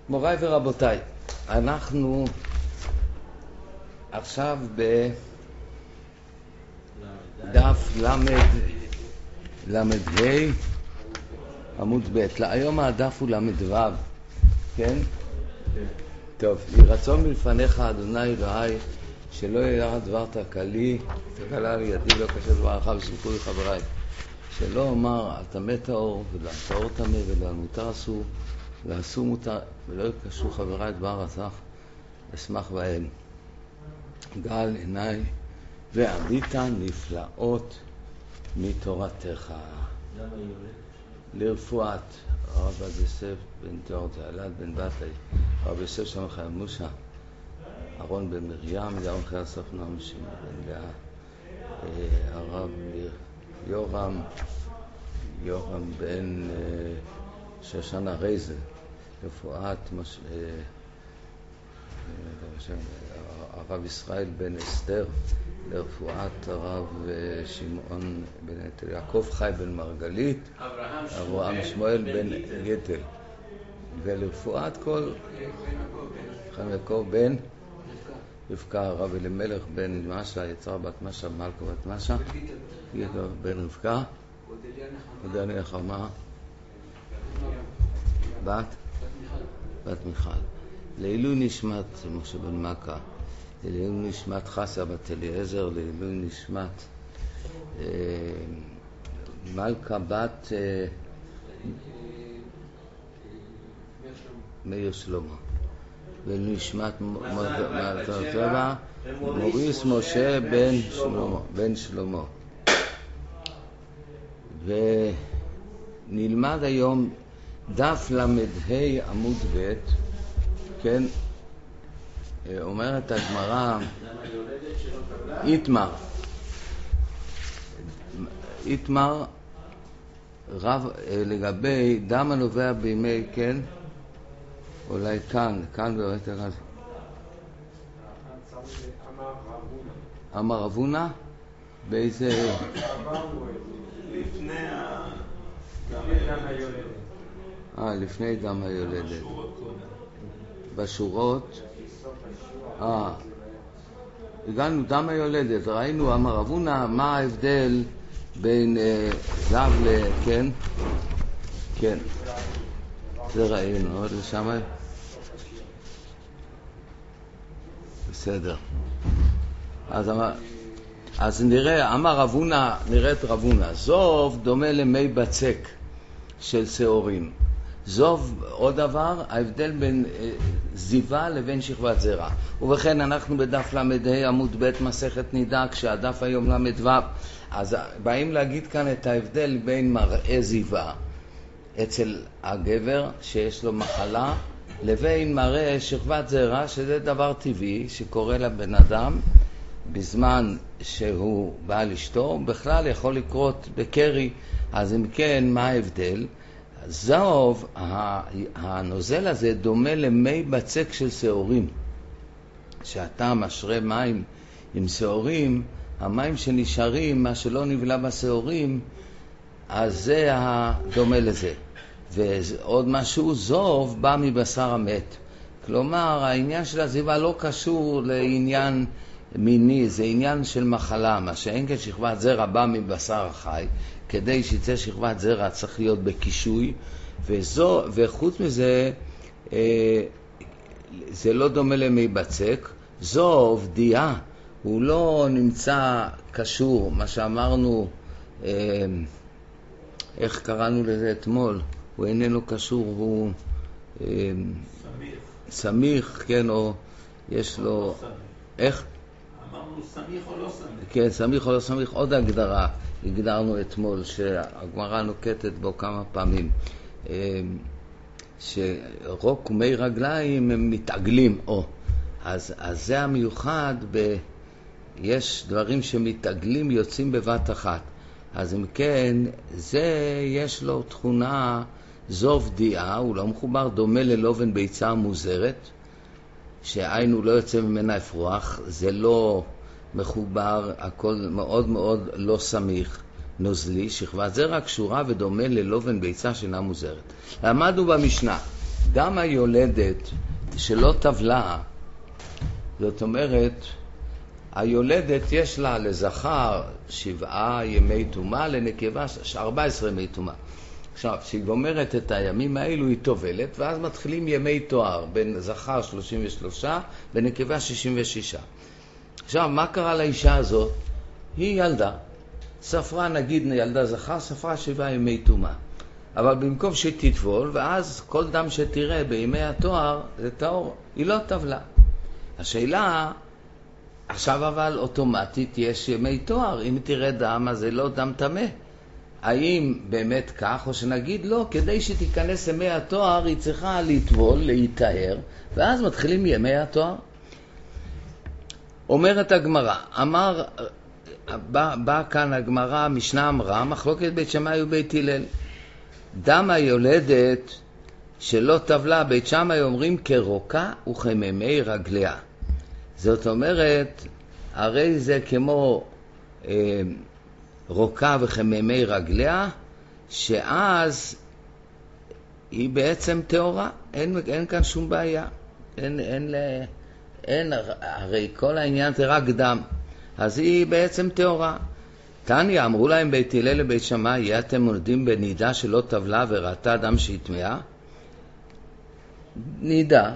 מוריי ורבותיי, אנחנו עכשיו בדף למד ה' עמוד ב'. היום הדף הוא למד ו', כן? טוב, יהי רצון מלפניך אדוני אלוהי שלא ירע דבר תקלה על ידי לא קשה דברך ושלחו חבריי, שלא אומר על טמא טהור ולא על טהור טמא ולא על מותר אסור ואסור מותר ולא יקשו חבריי דבר רצח אשמח בהם. גל עיניי ועדית נפלאות מתורתך. לרפואת הרב יוסף בן תיאור תעלת בן בתי, הרב יוסף שם חיים מושה, אהרון בן מרים, ירון חיי סוף נעם שמעון בן לאה, הרב יורם בן שושנה רייזל, רפואת הרב ישראל בן אסתר, לרפואת הרב שמעון בן יעקב חי בן מרגלית, אברהם שמואל בן יתל, ולרפואת כל חיים יעקב בן רבקה, הרב אלימלך בן משה, יצרה בת משה, מלכה בת משה, בן רבקה, ודני נחמה בת מיכל. לעילוי נשמת משה בן מכה, לעילוי נשמת חסה בת אליעזר, לעילוי נשמת מלכה בת מאיר שלמה, ולנשמת מוריס משה בן שלמה. ונלמד היום דף למד ה' עמוד ב', כן? אומרת הגמרא איתמר רב לגבי דם הנובע בימי, כן? אולי כאן בבית הרב אמר רבונה באיזה לפני דם היולדת בשורות הגענו דם היולדת, ראינו אמר רבונה מה ההבדל בין זב כן, כן, זה ראינו עוד לשם, בסדר. אז נראה, אמר רבונה, נראית רבונה, זוב דומה למי בצק של שעורים. זוב, עוד דבר, ההבדל בין זיווה לבין שכבת זרע. ובכן, אנחנו בדף למד ה' עמוד ב' מסכת נידה, כשהדף היום למד ו', אז באים להגיד כאן את ההבדל בין מראה זיווה אצל הגבר שיש לו מחלה, לבין מראה שכבת זרע, שזה דבר טבעי שקורה לבן אדם בזמן שהוא בא לשתור, בכלל יכול לקרות בקרי. אז אם כן, מה ההבדל? זוב, הנוזל הזה דומה למי בצק של שעורים. שאתה משרה מים עם שעורים, המים שנשארים, מה שלא נבלע בשעורים, אז זה דומה לזה. ועוד משהו, זוב בא מבשר המת. כלומר, העניין של הזיווה לא קשור לעניין מיני, זה עניין של מחלה. מה שאין כשכבת זרע בא מבשר החי, כדי שיצא שכבת זרע צריך להיות בקישוי, וחוץ מזה זה לא דומה למי בצק. זוב דיעה, הוא לא נמצא קשור, מה שאמרנו, איך קראנו לזה אתמול, הוא איננו קשור, הוא סמיך, כן, או יש לו, איך? אמרנו סמיך או לא סמיך? כן, סמיך או לא סמיך, עוד הגדרה הגדרנו אתמול, שהגמרא נוקטת בו כמה פעמים, שרוק ומי רגליים הם מתעגלים, אז זה המיוחד, יש דברים שמתעגלים יוצאים בבת אחת. אז אם כן, זה יש לו תכונה זוב דיעה, הוא לא מחובר, דומה ללובן ביצה מוזרת, שהיינו לא יוצא ממנה אפרוח, זה לא מחובר, הכל מאוד מאוד לא סמיך, נוזלי, שכבת זרע קשורה ודומה ללובן ביצה שאינה מוזרת. למדנו במשנה, דם היולדת שלא טבלה, זאת אומרת, היולדת יש לה לזכר 7 ימי תומה, לנקבה 14 ימי תומה. עכשיו, כשהיא גומרת את הימים האלו היא טובלת, ואז מתחילים ימי תואר, בין זכר 33, בנקבה 66. עכשיו, מה קרה לאישה הזאת? היא ילדה, ספרה, נגיד ילדה זכר, ספרה 7 ימי תומה. אבל במקום שתטבול, ואז כל דם שתראה בימי התואר זה טהור, היא לא טבלה. השאלה, עכשיו אבל אוטומטית יש ימי תואר, אם תראה דם אז זה לא דם טמא. האם באמת כך, או שנגיד לא, כדי שתיכנס ימי התואר היא צריכה לטבול, להתאר, ואז מתחילים ימי התואר. אומרת הגמרא, בא כאן הגמרא, המשנה אמרה, מחלוקת בית שמאי ובית הלל. דם היולדת שלא טבלה, בית שמאי אומרים כרוקה וכממי רגליה. זאת אומרת, הרי זה כמו רוקה וכממי רגליה, שאז היא בעצם טהורה, אין כאן שום בעיה. אין, הרי כל העניין זה רק דם, אז היא בעצם טהורה. תניא, אמרו להם בית הלל לבית שמאי, אתם מולדים בנידה שלא טבלה וראתה דם שהיא טמאה? נידה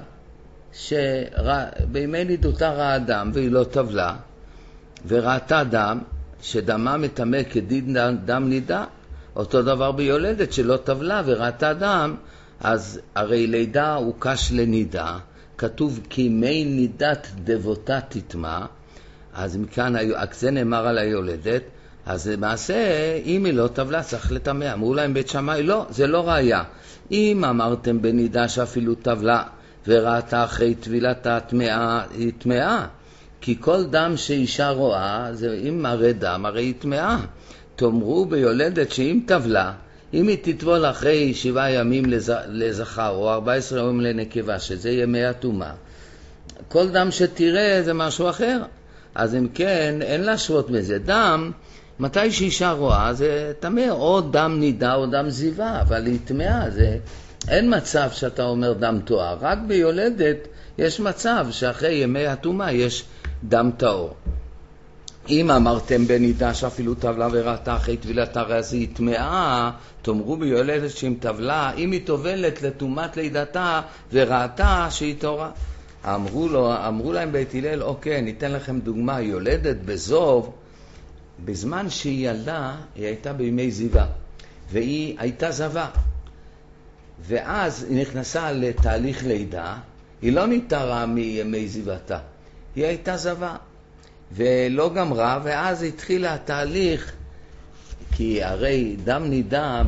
שבימי נידותה ראה דם והיא לא טבלה, וראתה דם שדמה מטמא כדין דם נידה, אותו דבר ביולדת שלא טבלה וראתה דם, אז הרי לידה הוא קש לנידה, כתוב כי מי נידת דבותה תטמא, אז מכאן זה נאמר על היולדת, אז למעשה אם היא לא טבלה צריך לטמא. אמרו להם בית שמאי, לא, זה לא ראיה. אם אמרתם בנידה שאפילו טבלה וראתה אחרי טבילתה טמאה, היא טמאה, כי כל דם שאישה רואה, אם מראה דם, הרי היא טמאה. תאמרו ביולדת שאם טבלה, אם היא תטבול אחרי 7 ימים לזכר או 14 ימים לנקבה, שזה ימי התומה, כל דם שתראה זה משהו אחר. אז אם כן, אין להשוות מזה. דם, מתי שאישה רואה, זה טמא, או דם נידה או דם זיווה, אבל היא טמאה, אין מצב שאתה אומר דם תואר. רק ביולדת יש מצב שאחרי ימי התומה יש דם טהור. אם אמרתם בנידה שאפילו טבלה וראתה אחרי טבילתה, אז היא טמאה, תאמרו ביולדת שאם טבלה, אם היא טובלת לתומת לידתה וראתה שהיא טהורה. אמרו להם בית הלל, אוקיי, ניתן לכם דוגמה, יולדת בזוב, בזמן שהיא ילדה, היא הייתה בימי זיווה, והיא הייתה זבה, ואז היא נכנסה לתהליך לידה, היא לא נתרה מימי זיוותה, היא הייתה זבה, ולא גמרה, ואז התחילה התהליך, כי הרי דם נידה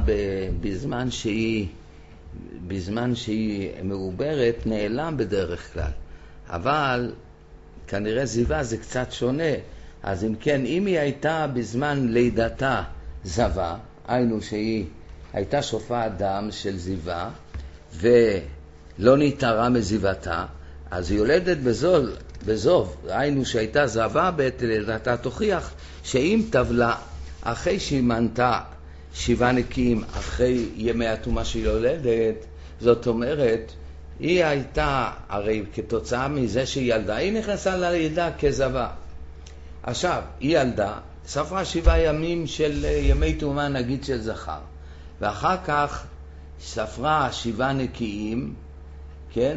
בזמן שהיא מעוברת נעלם בדרך כלל, אבל כנראה זיווה זה קצת שונה. אז אם כן, אם היא הייתה בזמן לידתה זבה, היינו שהיא הייתה שופעת דם של זיווה ולא נתרה מזיוותה, אז היא יולדת בזוב, היינו שהייתה זבה בעת לידתה, תוכיח שאם טבלה אחרי שהיא מנתה 7 נקיים אחרי ימי התומה שהיא יולדת, זאת אומרת, היא הייתה, הרי כתוצאה מזה שהיא ילדה, היא נכנסה ללידה כזבה. עכשיו, היא ילדה, ספרה 7 ימים של ימי תומה, נגיד של זכר, ואחר כך ספרה 7 נקיים, כן?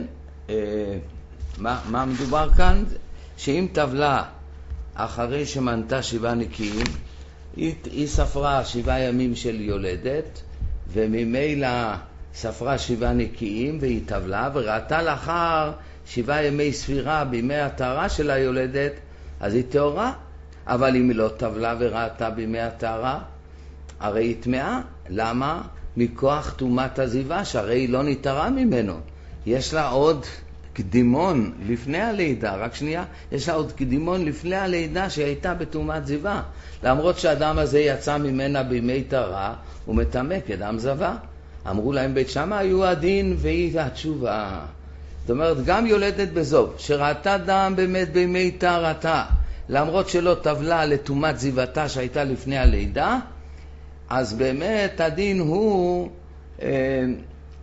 מה מדובר כאן? שאם טבלה אחרי שמנתה 7 נקיים, היא ספרה 7 ימים של יולדת, וממילא ספרה 7 נקיים והיא טבלה, וראתה לאחר 7 ימי ספירה בימי הטהרה של היולדת, אז היא טהורה. אבל אם היא לא טבלה וראתה בימי הטהרה, הרי היא טמאה. למה? מכוח תומת הזיווה, שהרי היא לא נתרה ממנו. יש לה עוד קדימון לפני הלידה, רק שנייה, יש לה עוד קדימון לפני הלידה שהייתה בתומת זיווה. למרות שהאדם הזה יצא ממנה בימי טהרה, הוא מטמא כדם זבה. אמרו להם בית שמאי, היו הדין והיא התשובה. זאת אומרת, גם יולדת בזוב, שראתה דם באמת בימי טהרתה, למרות שלא טבלה לתומת זיוותה שהייתה לפני הלידה, אז באמת הדין הוא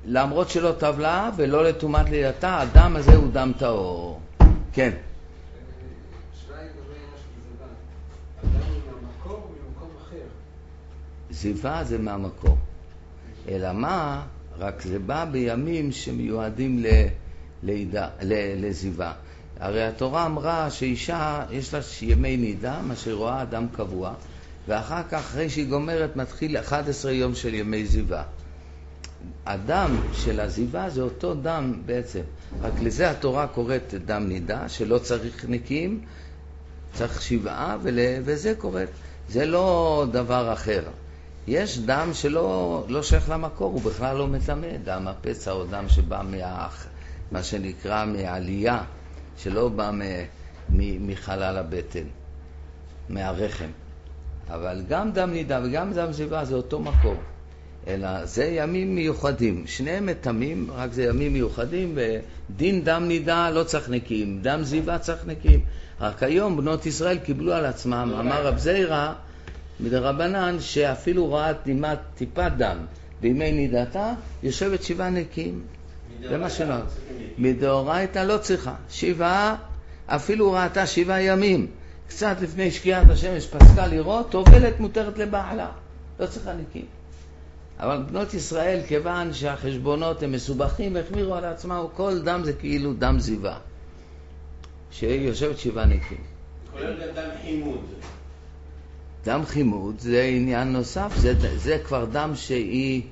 למרות שלא טבלה ולא לטומאת לידתה, הדם הזה הוא דם טהור. כן. שאלה לגבי ראש זיווה. הדם הוא מהמקור או ממקום אחר? זיווה זה מהמקור. אלא מה? רק זה בא בימים שמיועדים לזיווה. הרי התורה אמרה שאישה יש לה ימי נידה, מה שרואה אדם קבוע, ואחר כך אחרי שהיא גומרת מתחיל 11 יום של ימי זיווה. הדם של הזיווה זה אותו דם בעצם, רק לזה התורה קוראת דם נידה, שלא צריך נקיים, צריך 7 וזה קוראת. זה לא דבר אחר. יש דם שלא שייך למקור, הוא בכלל לא מטמא, דם הפצע או דם שבא מה שנקרא מעלייה, שלא בא מחלל הבטן, מהרחם. אבל גם דם נידה וגם דם זיווה זה אותו מקור. אלא זה ימים מיוחדים, שניהם מטמאים, רק זה ימים מיוחדים, ודין דם נידה לא צריך נקיים, דם זיווה צריך נקיים. רק היום בנות ישראל קיבלו על עצמם, אמר רב זיירא מדרבנן, שאפילו ראה טיפת דם בימי נידתה, יושבת 7 נקיים. זה מה שלא. מדאורייתא לא צריכה. 7, אפילו ראתה 7 ימים. קצת לפני שקיעת השמש פסקה לראות, טובלת מותרת לבעלה. לא צריכה נקיים. אבל בנות ישראל, כיוון שהחשבונות הם מסובכים, החמירו על עצמם, כל דם זה כאילו דם זיווה. שיושבת 7 נקיים. כולל דם חימוד. דם חימוד זה עניין נוסף, זה כבר דם שהיא,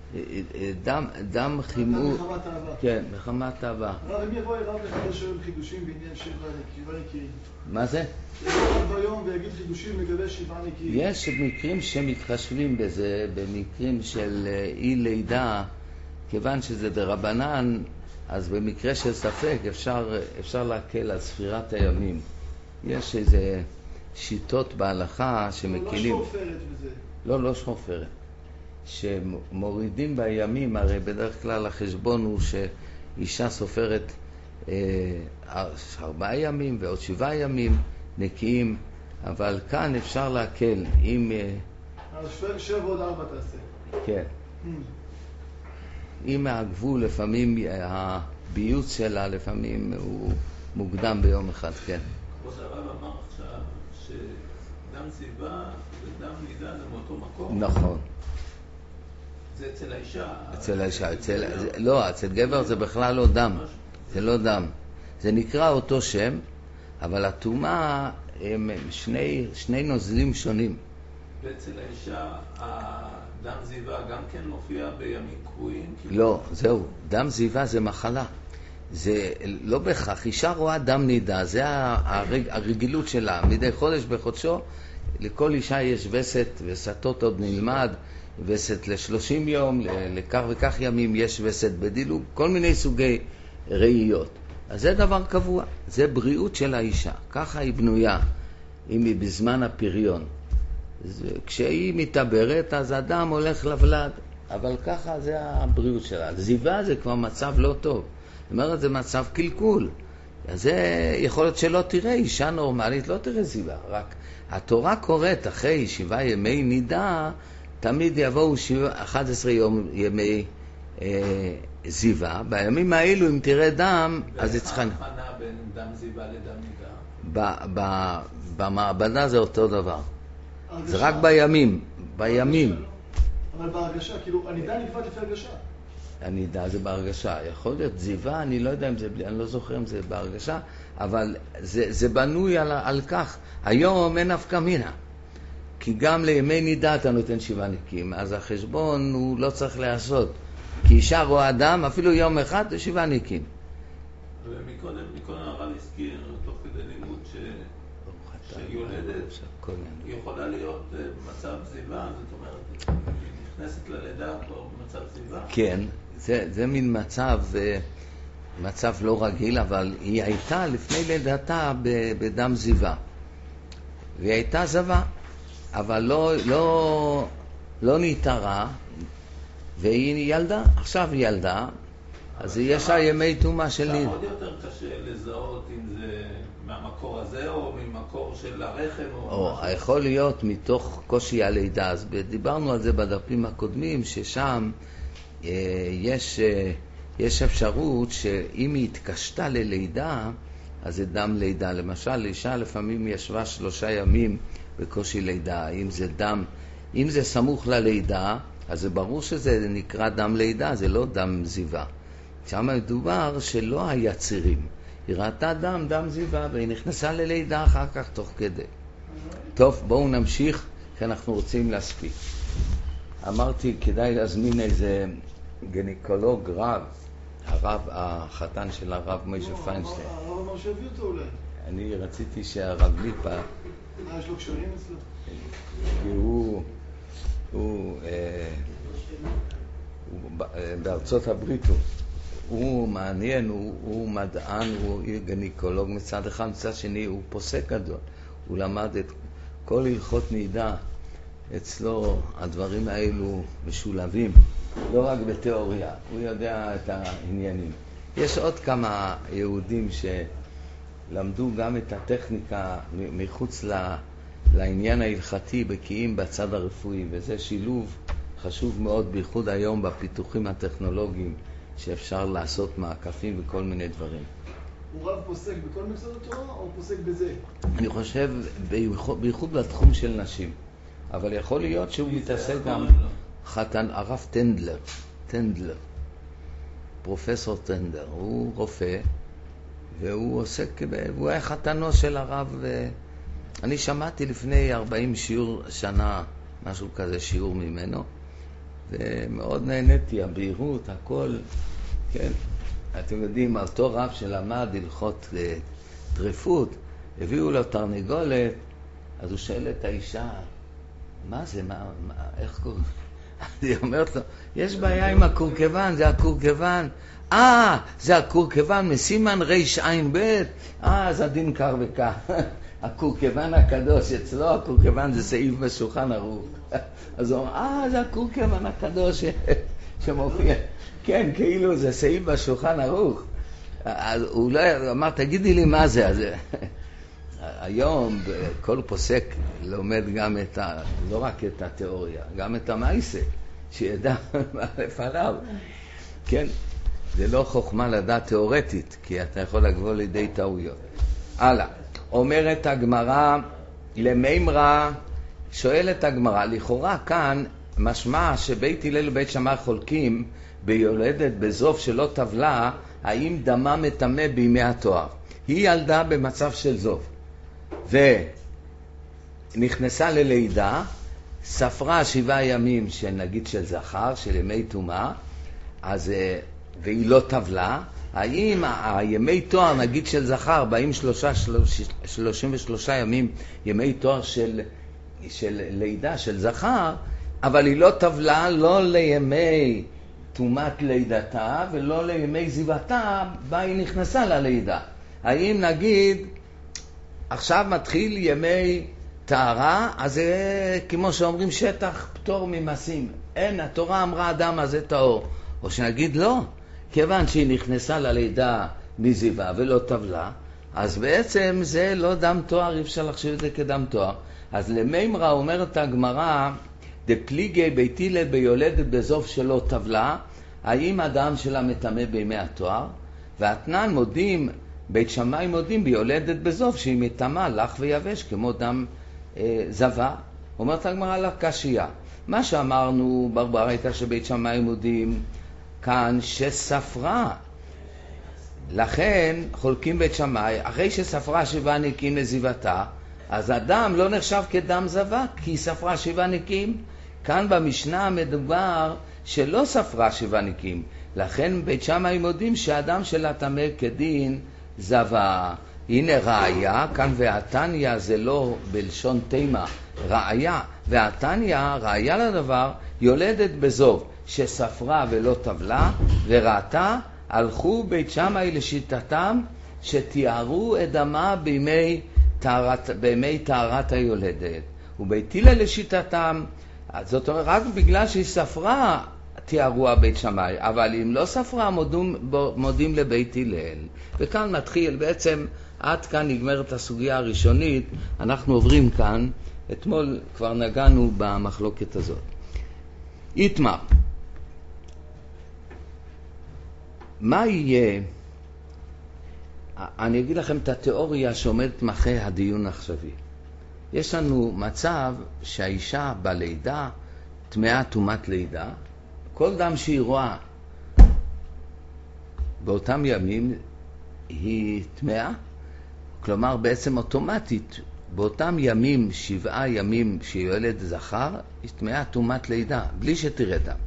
דם חימוד, מחמת אהבה. כן, מחמת אהבה. הרב, אם יבוא הרב לחדש היום חידושים בעניין 7 נקיים? מה זה? יבוא הרב היום ויגיד חידושים לגבי 7 נקיים. יש מקרים שמתחשבים בזה, במקרים של אי לידה, כיוון שזה דרבנן, אז במקרה של ספק אפשר להקל על ספירת הימים. יש איזה שיטות בהלכה שמקילים. לא שחופרת בזה. לא שחופרת. שמורידים בימים, הרי בדרך כלל החשבון הוא שאישה סופרת 4 ימים ועוד 7 ימים נקיים, אבל כאן אפשר להקל אם... אז 7 ועוד 4 תעשה. כן. אם הגבול לפעמים, הביוץ שלה לפעמים הוא מוקדם ביום אחד, כן. כבוד הרב אמר עכשיו שדם זיווה ודם נידה זה מאותו מקום. נכון. זה אצל האישה. אצל האישה, לא, אצל גבר זה בכלל לא דם. זה לא דם. זה נקרא אותו שם, אבל הטומאה הם שני נוזלים שונים. ואצל האישה הדם זיווה גם כן מופיע בימים קבועים? לא, זהו. דם זיווה זה מחלה. זה לא בהכרח. אישה רואה דם נידה, זה הרגילות שלה. מדי חודש בחודשו, לכל אישה יש וסת, וסתות עוד נלמד, וסת ל30 יום, לכך וכך ימים יש וסת בדילוג, כל מיני סוגי ראיות. אז זה דבר קבוע, זה בריאות של האישה, ככה היא בנויה, אם היא בזמן הפריון. כשהיא מתעברת אז הדם הולך לבלד, אבל ככה זה הבריאות שלה. זיווה זה כבר מצב לא טוב, זאת אומרת זה מצב קלקול. אז זה יכול להיות שלא תראה, אישה נורמלית לא תראה זיווה, רק התורה קוראת אחרי 7 ימי נידה, תמיד יבואו 11 ימי זיווה. בימים האלו אם תראה דם, אז היא צריכה... ואיך ההבחנה בין דם זיווה לדם נידה? במעבדה זה אותו דבר. זה רק בימים. אבל בהרגשה, כאילו, הנידה נקבעת לפי הרגשה. הנידה זה בהרגשה. יכול להיות זיווה, אני לא יודע אם זה, אני לא זוכר אם זה בהרגשה, אבל זה בנוי על כך. היום אין אף כמינה. כי גם לימי נידה אתה נותן 7 נקיים, אז החשבון הוא לא צריך לעשות. כי אישה רואה דם, אפילו יום אחד, זה 7 נקיים. ומקודם הרב הזכיר, תוך כדי לימוד, שיולדת יכולה להיות במצב זיווה, זאת אומרת, היא נכנסת ללידה כבר במצב זיווה? כן, זה מין מצב לא רגיל, אבל היא הייתה לפני לידתה בדם זיווה. והיא הייתה זבה. אבל לא נתערה, והיא ילדה, עכשיו היא ילדה, אז יש לה ימי טומאה של נידה. עוד יותר קשה לזהות אם זה מהמקור הזה או ממקור של הרחם או משהו. יכול להיות מתוך קושי הלידה, אז דיברנו על זה בדפים הקודמים, ששם יש אפשרות שאם היא התקשתה ללידה, אז זה דם לידה. למשל, אישה לפעמים ישבה 3 ימים בקושי לידה. אם זה סמוך ללידה, אז זה ברור שזה נקרא דם לידה, זה לא דם זיווה. שם מדובר שלא היה צירים. היא ראתה דם זיווה, והיא נכנסה ללידה אחר כך תוך כדי. טוב, בואו נמשיך, כי אנחנו רוצים להספיק. אמרתי, כדאי להזמין איזה גניקולוג רב, הרב, החתן של הרב משה פיינשטיין. הרב אמר שהביא אותו אולי. אני רציתי שהרב ליפה... יש לו קשרים אצלו? כי הוא בארצות הברית הוא מעניין, הוא מדען, הוא גניקולוג מצד אחד, מצד שני הוא פוסק גדול. הוא למד את כל הלכות נידה, אצלו הדברים האלו משולבים, לא רק בתיאוריה, הוא יודע את העניינים. יש עוד כמה יהודים שלמדו גם את הטכניקה מחוץ לעניין ההלכתי, בקיאים בצד הרפואי, וזה שילוב חשוב מאוד, בייחוד היום בפיתוחים הטכנולוגיים, שאפשר לעשות מעקפים וכל מיני דברים. הוא רב פוסק בכל מקצועות התורה או פוסק בזה? אני חושב בייחוד בתחום של נשים, אבל יכול להיות שהוא מתעסק גם חתן, הרב טנדלר, פרופסור טנדלר, הוא רופא והוא עוסק, הוא היה חתנו של הרב. אני שמעתי לפני 40 שנה, משהו כזה, שיעור ממנו, ומאוד נהניתי, הבהירות, הכל, כן. אתם יודעים, אותו רב שלמד הלכות טרפות, הביאו לו תרנגולת, אז הוא שואל את האישה, מה זה, איך קוראים? היא אומרת לו, יש בעיה עם הקורקבן, זה הקורקבן. זה הקורקבן מסימן רע"ב, זה הדין קר וכך. הקורקבן הקדוש, אצלו הקורקבן זה סעיף בשולחן ערוך. אז הוא אומר, זה הקורקבן הקדוש שמופיע. כן, כאילו זה סעיף בשולחן ערוך. אז הוא לא אמר, תגידי לי מה זה. אז היום כל פוסק לומד גם לא רק את התיאוריה, גם את המעשה, שידע מה לפניו. כן, זה לא חוכמה לדעת תיאורטית, כי אתה יכול לגבור לידי טעויות. הלאה, אומרת הגמרא למימרה, שואלת הגמרא, לכאורה כאן משמע שבית הלל ובית שמאי חולקים ביולדת בזוף שלא טבלה, האם דמה מטמא בימי התואר. היא ילדה במצב של זוף, ונכנסה ללידה, ספרה 7 ימים שנגיד של זכר, של ימי טומאה, והיא לא טבלה, האם הימי תואר נגיד של זכר, באים 33 ימים ימי תואר של לידה של זכר, אבל היא לא טבלה לא לימי תומת לידתה ולא לימי זיוותה, בה היא נכנסה ללידה. האם נגיד עכשיו מתחיל ימי טהרה, אז זה כמו שאומרים שטח פטור ממסים, אין, התורה אמרה אדם הזה טהור, או שנגיד לא, כיוון שהיא נכנסה ללידה מזיווה ולא טבלה, אז בעצם זה לא דם תואר, אי אפשר לחשוב את זה כדם תואר. אז למימרה אומרת הגמרא, דפליגי בית הלל ביולדת בזוף שלא טבלה, האם הדם שלה מטמא בימי התואר? והתנן מודים, בית שמאי מודים ביולדת בזוף שהיא מטמאה לח ויבש כמו דם זבה. אומרת הגמרא לקשיא, מה שאמרנו ברברייתא שבית שמאי מודים כאן שספרה, לכן חולקים בית שמאי, אחרי שספרה 7 נקיים לזיוותה, אז הדם לא נחשב כדם זבה, כי היא ספרה 7 נקיים. כאן במשנה מדובר שלא ספרה 7 נקיים, לכן בית שמאי מודים שהדם שלה טמא כדין זבה. הנה ראיה, כאן והתניא זה לא בלשון תימה, ראיה, והתניא, ראיה לדבר, יולדת בזוב שספרה ולא טבלה וראתה, הלכו בית שמאי לשיטתם שתיארו את דמה בימי טהרת היולדת, ובית הלל לשיטתם, זאת אומרת רק בגלל שהיא ספרה תיארו הבית שמאי, אבל אם לא ספרה מודים לבית הלל. וכאן מתחיל בעצם, עד כאן נגמרת הסוגיה הראשונית, אנחנו עוברים כאן, אתמול כבר נגענו במחלוקת הזאת. איתמר, מה יהיה? אני אגיד לכם את התיאוריה שעומדת מאחורי הדיון העכשווי. יש לנו מצב שהאישה בלידה, טמאה טומאת לידה, כל דם שהיא רואה באותם ימים היא טמאה, כלומר בעצם אוטומטית, באותם ימים, 7 ימים שהיא ילד זכר, היא טמאה טומאת לידה, בלי שתראה דם.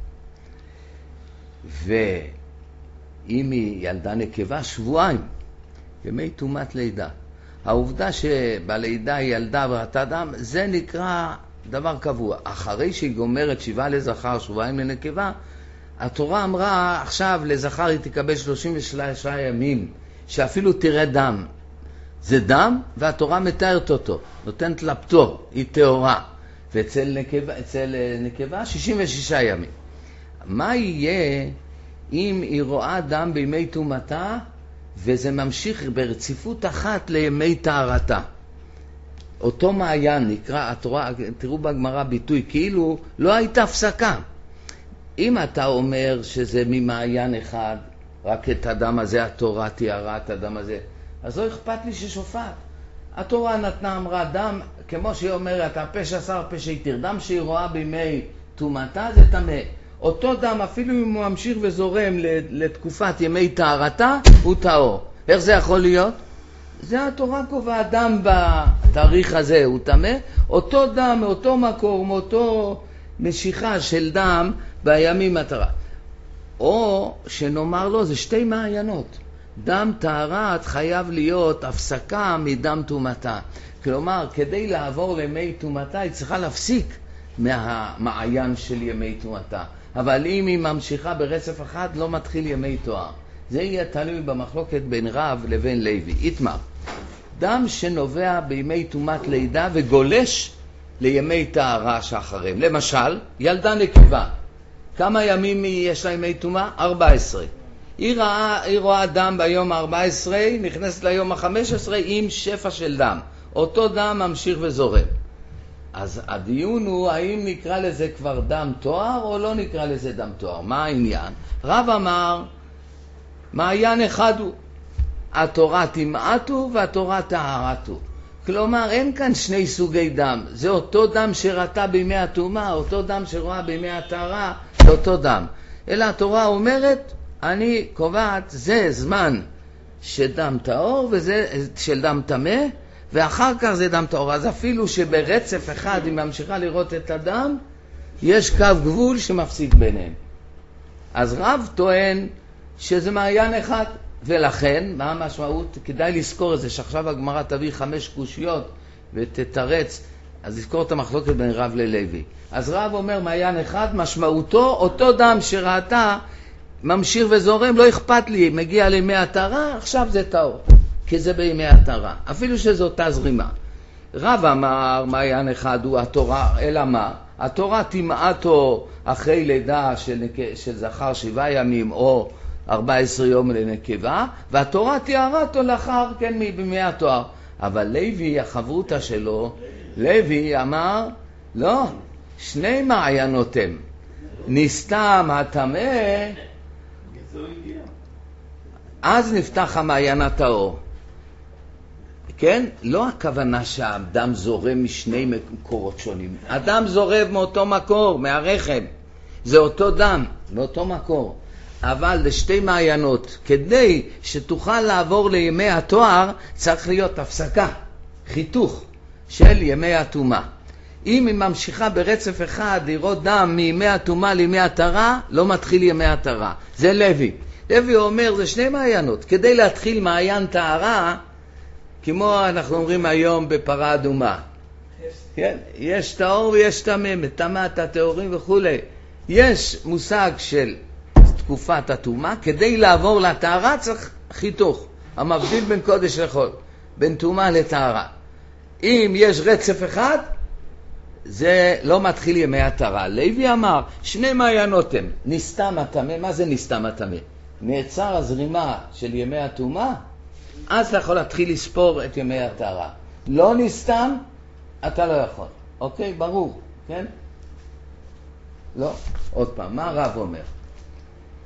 ואם היא ילדה נקבה, 2 שבועות, ימי טומאת לידה. העובדה שבלידה היא ילדה וראתה דם, זה נקרא דבר קבוע. אחרי שהיא גומרת 7 לזכר, 2 שבועות לנקבה, התורה אמרה, עכשיו לזכר היא תקבל 33 ימים, שאפילו תראה דם. זה דם, והתורה מתארת אותו, נותנת לה פטור, היא טהורה. ואצל נקבה 66 ימים. מה יהיה אם היא רואה דם בימי טומאתה, וזה ממשיך ברציפות אחת לימי טהרתה? אותו מעיין נקרא, התורה, תראו בגמרא ביטוי, כאילו לא הייתה הפסקה. אם אתה אומר שזה ממעיין אחד, רק את הדם הזה התורה תיארה את הדם הזה, אז לא אכפת לי ששופט. התורה נתנה, אמרה דם, כמו שהיא אומרת, הפשע שר פשע יתיר, דם שהיא רואה בימי טומאתה זה טמא. אותו דם, אפילו אם הוא ממשיך וזורם לתקופת ימי טהרתה, הוא טהור. איך זה יכול להיות? זה התורה קובע, דם בתאריך הזה הוא טמא, אותו דם מאותו מקור, מאותו משיכה של דם בימים מטרה. או שנאמר לו, זה 2 מעיינות. דם טהרת חייב להיות הפסקה מדם טומאתה. כלומר, כדי לעבור לימי טומאתה, היא צריכה להפסיק מהמעיין של ימי טומאתה. אבל אם היא ממשיכה ברצף אחד, לא מתחיל ימי תואר. זה יהיה תלוי במחלוקת בין רב לבין לוי. איתמר, דם שנובע בימי טומאת לידה וגולש לימי טהרה שאחריהם. למשל, ילדה נקבה. כמה ימים יש לה ימי טומאה? 14. היא רואה דם ביום ה-14, נכנסת ליום ה-15 עם שפע של דם. אותו דם ממשיך וזורם. אז הדיון הוא האם נקרא לזה כבר דם תואר או לא נקרא לזה דם תואר. מה העניין? רב אמר, מעיין אחד הוא, התורה תמעטו והתורה טהרתו. כלומר, אין כאן 2 סוגי דם. זה אותו דם שראתה בימי הטומאה, אותו דם שרואה בימי הטהרה, זה אותו דם. אלא התורה אומרת, אני קובעת, זה זמן שדם טהור וזה של דם טמא, ואחר כך זה דם טהור. אז אפילו שברצף אחד היא ממשיכה לראות את הדם, יש קו גבול שמפסיק ביניהם. אז רב טוען שזה מעיין אחד, ולכן, מה המשמעות? כדאי לזכור את זה, שעכשיו הגמרא תביא 5 קושיות ותתרץ, אז לזכור את המחלוקת בין רב ללוי. אז רב אומר מעיין אחד, משמעותו, אותו דם שראתה, ממשיך וזורם, לא אכפת לי, מגיע לימי הטהרה, עכשיו זה טהור, כי זה בימי הטהרה, אפילו שזו אותה זרימה. רב אמר, מעיין אחד הוא התורה, אלא מה? התורה תמעטו אחרי לידה של זכר 7 ימים או 14 יום לנקבה, והתורה תיארתו לאחר כן בימי התואר. אבל לוי, החברותה שלו, לוי אמר, לא, 2 מעיינות הם. נסתם הטמא, אז נפתח המעיין הטהור. כן? לא הכוונה שהדם זורם משני מקורות שונים. הדם זורם מאותו מקור, מהרחם. זה אותו דם, מאותו מקור. אבל לשתי מעיינות, כדי שתוכל לעבור לימי התואר, צריך להיות הפסקה, חיתוך של ימי הטומאה. אם היא ממשיכה ברצף אחד לראות דם מימי הטומאה לימי הטהרה, לא מתחיל ימי הטהרה. זה לוי. לוי אומר, זה 2 מעיינות. כדי להתחיל מעיין טהרה, כמו אנחנו אומרים היום בפרה אדומה. כן? יש טהור ויש טמא, מטמאת הטהורים וכו'. יש מושג של תקופת הטומאה, כדי לעבור לטהרה צריך חיתוך. המבדיל בין קודש לחול, בין טומאה לטהרה. אם יש רצף אחד, זה לא מתחיל ימי הטהרה. לוי אמר, 2 מעיינות הם. נסתם הטמא, מה זה נסתם הטמא? נעצר הזרימה של ימי הטומאה, אז אתה יכול להתחיל לספור את ימי הטהרה. לא נסתם, אתה לא יכול. אוקיי, ברור, כן? לא. עוד פעם, מה הרב אומר?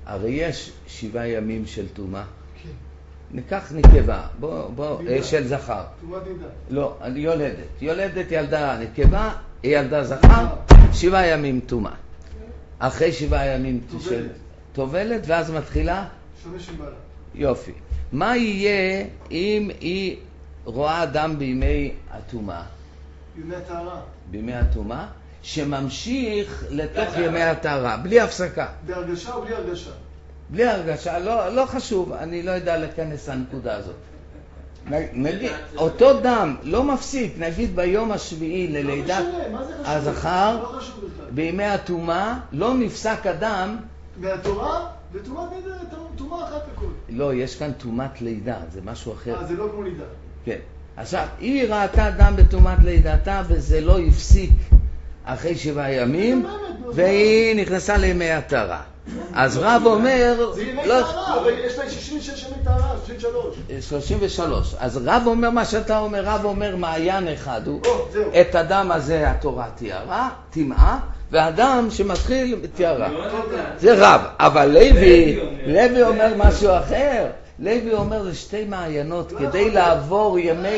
הרי יש 7 ימים של טומאה. כן. ניקח נקבה, בוא, של זכר. טומאת נידה. לא, יולדת ילדה נקבה, היא ילדה זכר, 7 ימים טומאה. אחרי 7 ימים של טובלת, ואז מתחילה? שומש עם בעלה. יופי. מה יהיה אם היא רואה דם בימי הטומאה? ימי הטהרה. בימי הטומאה, שממשיך לתוך ימי הטהרה, בלי הפסקה. בהרגשה או בלי הרגשה? בלי הרגשה, לא חשוב, אני לא יודע לכנס הנקודה הזאת. נגיד, אותו דם לא מפסיק, נגיד ביום השביעי ללידת הזכר, לא חשוב בכלל. בימי הטומאה, לא נפסק הדם. מהתורה? וטומאת נידה, טומאה אחת הכל. לא, יש כאן טומאת לידה, זה משהו אחר. זה לא כמו נידה. כן. עכשיו, היא ראתה דם בטומאת לידתה, וזה לא הפסיק אחרי 7 ימים, והיא נכנסה לימי הטהרה. אז רב אומר... זה ימי טהרה, אבל יש לה 66 ימי טהרה, 33. 33. אז רב אומר מה שאתה אומר, רב אומר מעיין אחד הוא, זהו. את הדם הזה התורה תיארה, טמאה, והדם שמתחיל תיארה. זה רב. אבל לוי אומר משהו אחר. לוי אומר זה 2 מעיינות כדי לעבור ימי...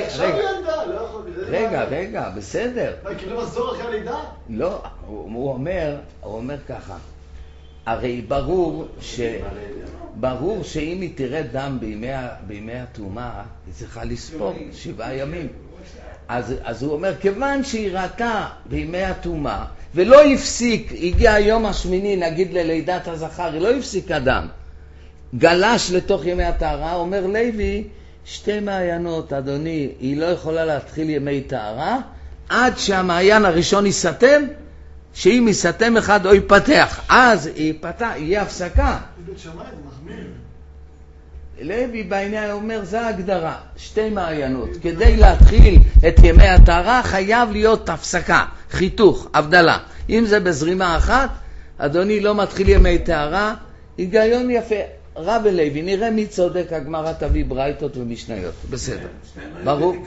רגע, בסדר. כאילו מזור אחרי הלידה? לא, הוא אומר ככה. הרי ברור שאם היא תראה דם בימי הטומאה, היא צריכה לספור 7 ימים. אז הוא אומר, כיוון שהיא ראתה בימי הטומאה, ולא הפסיק, הגיע היום השמיני, נגיד ללידת הזכר, היא לא הפסיק הדם. גלש לתוך ימי הטהרה, אומר לוי, 2 מעיינות, אדוני, היא לא יכולה להתחיל ימי טהרה, עד שהמעיין הראשון ייסתם, שאם ייסתם אחד או ייפתח, אז יהיה הפסקה. בית שמאי זה מחמיר. לוי בעניין אומר, זה ההגדרה, 2 מעיינות. כדי להתחיל את ימי הטהרה חייב להיות הפסקה, חיתוך, הבדלה. אם זה בזרימה אחת, אדוני לא מתחיל ימי טהרה, היגיון יפה. רב לוי, נראה מי צודק, הגמרא תביא ברייתות ומשניות. בסדר. ברור.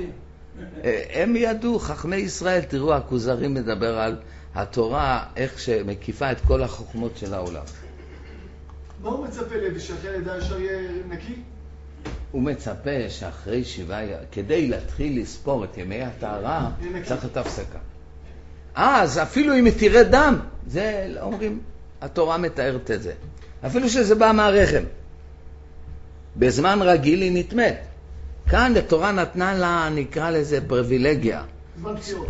הם ידעו, חכמי ישראל, תראו, הכוזרים מדבר על התורה, איך שמקיפה את כל החוכמות של העולם. מה הוא מצפה לוי, שאחרי לידה ישר יהיה נקי? הוא מצפה שאחרי 7, כדי להתחיל לספור את ימי הטהרה, צריך את הפסקה. אז אפילו אם תראה דם, זה אומרים, התורה מתארת את זה. אפילו שזה בא מהרחם. בזמן רגיל היא נתמת. כאן התורה נתנה לה, נקרא לזה פריבילגיה. זמן פציעות.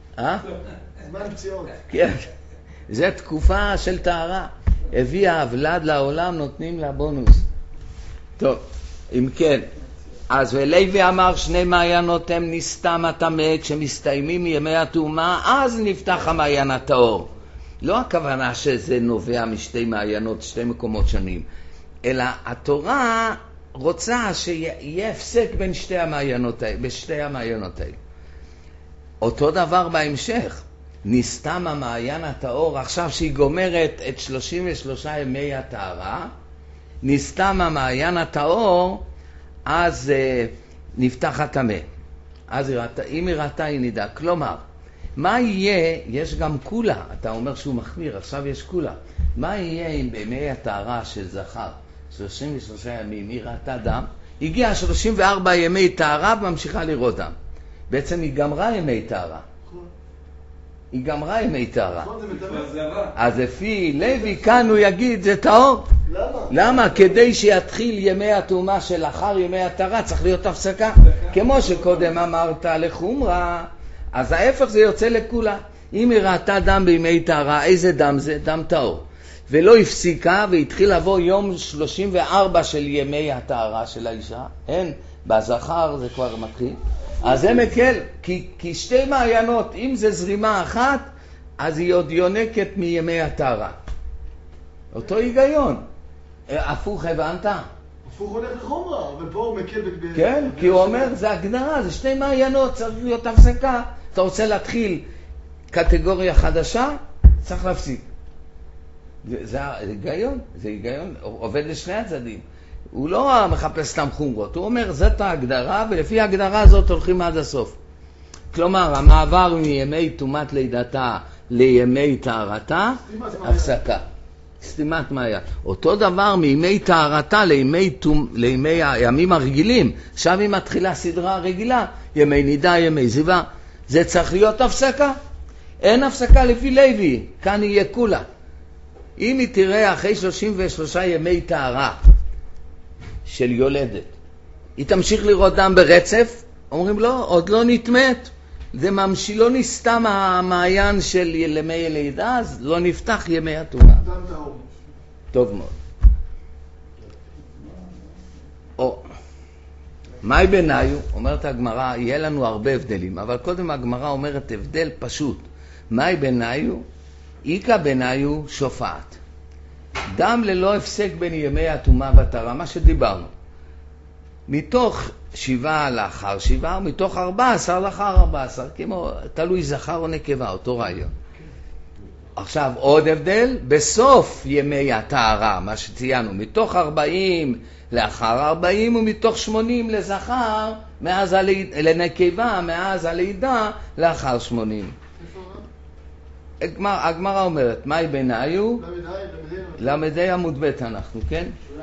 זמן פציעות. כן. זה תקופה של טהרה. הביאה הוולד לעולם, נותנים לה בונוס. טוב, אם כן. אז ולוי אמר 2 מעיינות הם נסתם הטמא, כשמסתיימים ימי הטומאה, אז נפתח המעיין הטהור. לא הכוונה שזה נובע מ2 מעיינות, 2 מקומות שונים, אלא התורה רוצה שיהיה הפסק בין 2 המעיינות האלה. אותו דבר בהמשך, נסתם המעיין הטהור, עכשיו שהיא גומרת את 33 ימי הטהרה, נסתם המעיין הטהור, אז נפתח הטמא. אז אם היא ראתה היא נידה. כלומר, מה יהיה, יש גם קולה, אתה אומר שהוא מחמיר, עכשיו יש קולה. מה יהיה אם בימי הטהרה של זכר, 33 ימים, היא ראתה דם, הגיעה 34 ימי טהרה וממשיכה לראות דם. בעצם היא גמרה ימי טהרה. היא גמרה ימי טהרה. אז לפי לוי כאן הוא יגיד, זה טהור. למה? כדי שיתחיל ימי הטומאה שלאחר ימי הטהרה צריך להיות הפסקה. כמו שקודם אמרת לחומרה, אז ההפך זה יוצא לכולה. אם היא ראתה דם בימי טהרה, איזה דם זה? דם טהור. ולא הפסיקה והתחיל לבוא יום 34 של ימי הטהרה של האישה. אין, בזכר זה כבר מתחיל. אז זה מקל, כי 2 מעיינות, אם זה זרימה אחת, אז היא עוד יונקת מימי הטהרה. אותו היגיון. הפוך הבנת? הפוך הולך לחומרה, אבל פה הוא מקל כן, כי הוא אומר, זה הגדרה, זה 2 מעיינות, צריך להיות הפסקה. אתה רוצה להתחיל קטגוריה חדשה, צריך להפסיק. זה היגיון, זה היגיון, עובד לשני הצדדים. הוא לא מחפש סתם חומרות, הוא אומר, זאת ההגדרה, ולפי ההגדרה הזאת הולכים עד הסוף. כלומר, המעבר מימי טומאת לידתה לימי טהרתה, הפסקה. סתימת מעיין. אותו דבר מימי טהרתה לימי הימים הרגילים. עכשיו היא מתחילה סדרה רגילה, ימי נידה, ימי זיווה. זה צריך להיות הפסקה. אין הפסקה לפי לוי, כאן יהיה כולה. אם היא תראה אחרי 33 ימי טהרה של יולדת, היא תמשיך לראות דם ברצף, אומרים לו, עוד לא נתמת. זה ממשיך, לא נסתם המעיין של ימי לידה, אז לא נפתח ימי הטומאה. דם טהור. טוב מאוד. או, מהי ביניו? אומרת הגמרא, יהיה לנו הרבה הבדלים, אבל קודם הגמרא אומרת הבדל פשוט. מהי ביניו? איקה ביניו שופעת. דם ללא הפסק בין ימי הטומאה והטהרה, מה שדיברנו. מתוך 7 לאחר 7, מתוך 14 לאחר 14, כמו תלוי זכר או נקבה, אותו רעיון. עכשיו עוד הבדל, בסוף ימי הטהרה, מה שציינו, מתוך 40 לאחר 40 ומתוך 80 לזכר, לנקבה, מאז הלידה לאחר 80. הגמרא אומרת, מהי ביניו? למדי עמוד ב' אנחנו, כן?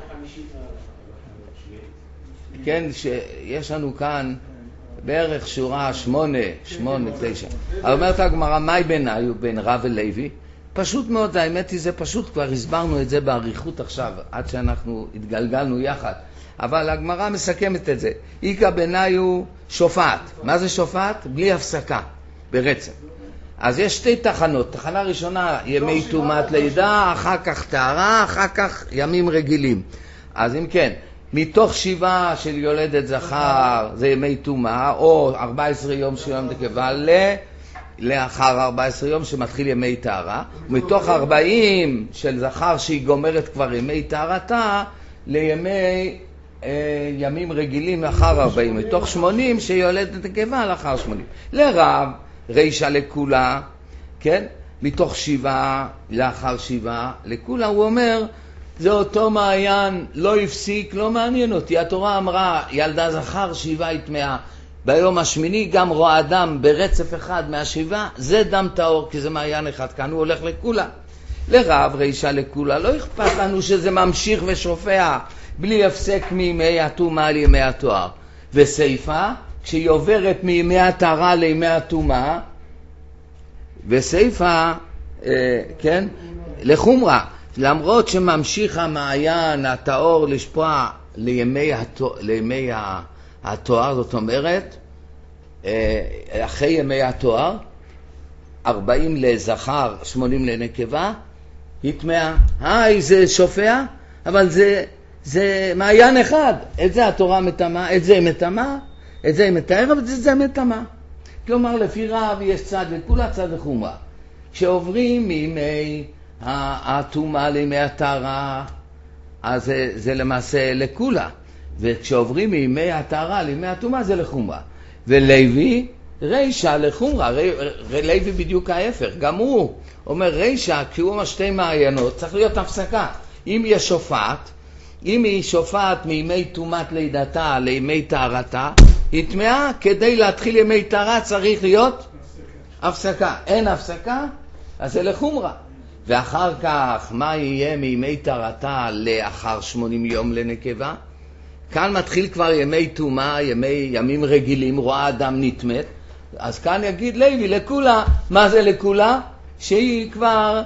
כן, שיש לנו כאן בערך שורה 8, 9. אבל אומרת הגמרא, מהי ביניו בין רב ולוי? פשוט מאוד, האמת היא זה פשוט, כבר הסברנו את זה בעריכות עכשיו, עד שאנחנו התגלגלנו יחד. אבל הגמרא מסכמת את זה. איקה ביניו שופעת. מה זה שופעת? בלי הפסקה, ברצף. אז יש 2 תחנות. תחנה ראשונה, ימי טומאת לידה, אחר כך טהרה, אחר כך ימים רגילים. אז אם כן, מתוך 7 של יולדת זכר, זה ימי טומאה, או 14 יום של יום נקבה, לאחר 14 יום שמתחיל ימי טהרה, מתוך 40 של זכר שהיא גומרת כבר ימי טהרתה, לימי ימים רגילים לאחר 40, מתוך 80 שיולדת נקבה לאחר 80. לרב, רישה לכולה, כן? מתוך 7 לאחר 7, לכולה הוא אומר, זה אותו מעיין, לא הפסיק, לא מעניין אותי. התורה אמרה, ילדה זכר 7 היא טמאה. ביום השמיני גם רואה דם ברצף אחד מה7, זה דם טהור, כי זה מעיין אחד. כאן הוא הולך לכולה. לרב, רישה לכולה, לא אכפת לנו שזה ממשיך ושופע, בלי הפסק מימי הטומאה לימי התואר. וסייפה, כשהיא עוברת מימי הטהרה לימי הטומאה, וסייפה, כן, לחומרה. למרות שממשיך המעיין הטהור לשפוע לימי התואר, זאת אומרת, אחרי ימי התואר, 40 לזכר, 80 לנקבה, היא טמאה. זה שופע, אבל זה מעיין אחד. את זה התורה מטמאה, את זה היא מטמאה, את זה היא מתאר, אבל זה מטמאה. כלומר, לפי רב יש צד לכולה, צד לחומרה. כשעוברים מימי הטומאה לימי הטהרה, אז זה למעשה לכולה. וכשעוברים מימי הטהרה לימי הטומאה זה לחומרה. ולוי, רישה לחומרה. לוי בדיוק ההפך. גם הוא אומר רישה, כשהוא אומר 2 מעיינות, צריך להיות הפסקה. אם יש שופעת, אם היא שופעת מימי טומאת לידתה לימי טהרתה, היא טמאה. כדי להתחיל ימי טהרה צריך להיות הפסקה. אין הפסקה, אז זה לחומרה. ואחר כך, מה יהיה מימי טהרתה לאחר 80 יום לנקבה? כאן מתחיל כבר ימי טומאה, ימים רגילים, רואה אדם נטמאת. אז כאן יגיד לוי לכולה. מה זה לכולה? שהיא כבר,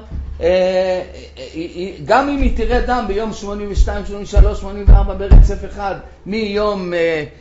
גם אם היא תראה דם ביום 82, 83, 84 ברצף אחד, מיום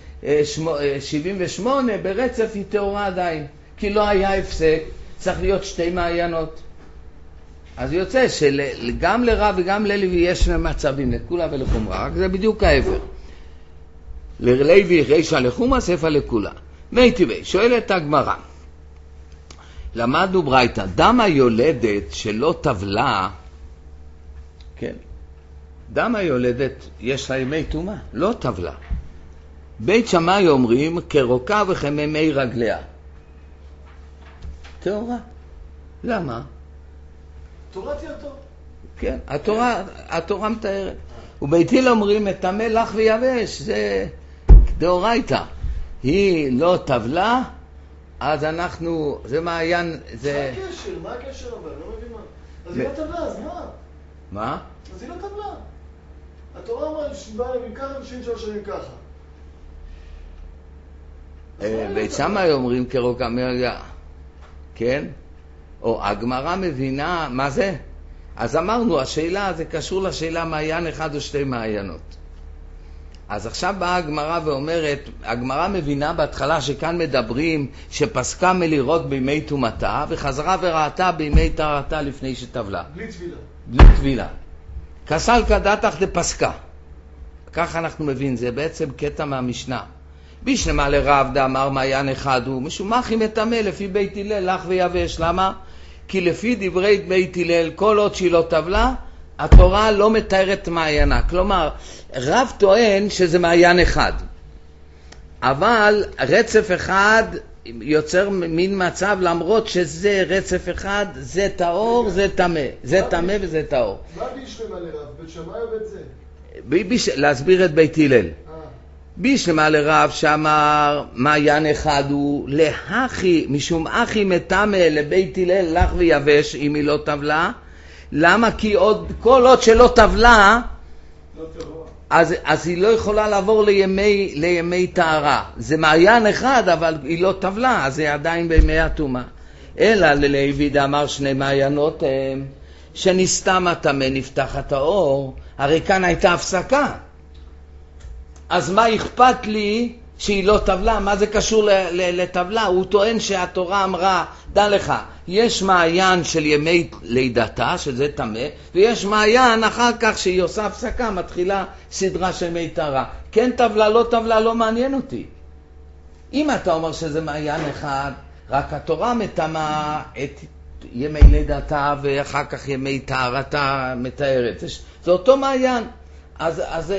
78 ברצף היא טהורה עדיין. כי לא היה הפסק, צריך להיות 2 מעיינות. אז יוצא שגם לרב וגם ללוי יש מצבים, לכולה ולחומרה, רק זה בדיוק ההפך. ללוי רישה לחומרה, סייפה לכולה. מי טבעי, שואלת הגמרא, למדנו ברייתא, דם היולדת שלא טבלה, כן, דם היולדת יש לה ימי טומאה, לא טבלה. בית שמאי אומרים כרוקה וכממי רגליה. טהורה. למה? תורת ירתו. כן, התורה מתארת. ובית הלל אומרים מטמא לך ויבש, זה דאורייתא. היא לא טבלה, אז אנחנו, זה מעיין, זה... מה הקשר אבל? לא מבין מה. אז היא לא טבלה, אז מה? מה? אז היא לא טבלה. התורה אמרה שבא להם ככה, נשים 3 שנים ככה. בית שמאי אומרים כרוקמיה, כן? או הגמרא מבינה, מה זה? אז אמרנו, השאלה, זה קשור לשאלה מעיין אחד או 2 מעיינות. אז עכשיו באה הגמרא ואומרת, הגמרא מבינה בהתחלה שכאן מדברים שפסקה מלירות בימי תומתה, וחזרה וראתה בימי טהרתה לפני שטבלה. בלי טבילה. בלי טבילה. כסל כדתך דפסקה. ככה אנחנו מבין, זה בעצם קטע מהמשנה. בישלמה לרב דאמר מעיין אחד הוא, משומח עם מטמא לפי בית הלל, לח ויבש. למה? כי לפי דברי בית הלל, כל עוד שהיא לא טבלה, התורה לא מתארת מעיינה. כלומר, רב טוען שזה מעיין אחד. אבל רצף אחד יוצר מין מצב, למרות שזה רצף אחד, זה טהור, זה טמא. זה טמא וזה טהור. מה בישלמה לרב? בית שמאי או בית זה? להסביר את בית הלל. בישלמה לרב שאמר מעיין אחד הוא להכי, משום אחי מטמא לבית הלל לח ויבש אם היא לא טבלה. למה? כי כל עוד שלא טבלה, אז היא לא יכולה לעבור לימי טהרה. זה מעיין אחד, אבל היא לא טבלה, אז זה עדיין בימי הטומאה. אלא ללוי דאמר 2 מעיינות הם, שנסתם הטמא נפתח הטהור. הרי כאן הייתה הפסקה. אז מה אכפת לי שהיא לא טבלה? מה זה קשור לטבלה? הוא טוען שהתורה אמרה, דע לך, יש מעיין של ימי לידתה, שזה טמא, ויש מעיין אחר כך שהיא עושה הפסקה, מתחילה סדרה של ימי טהרה. כן טבלה, לא טבלה, לא מעניין אותי. אם אתה אומר שזה מעיין אחד, רק התורה מטמאה את ימי לידתה, ואחר כך ימי טהרתה מתארת. זה אותו מעיין. אז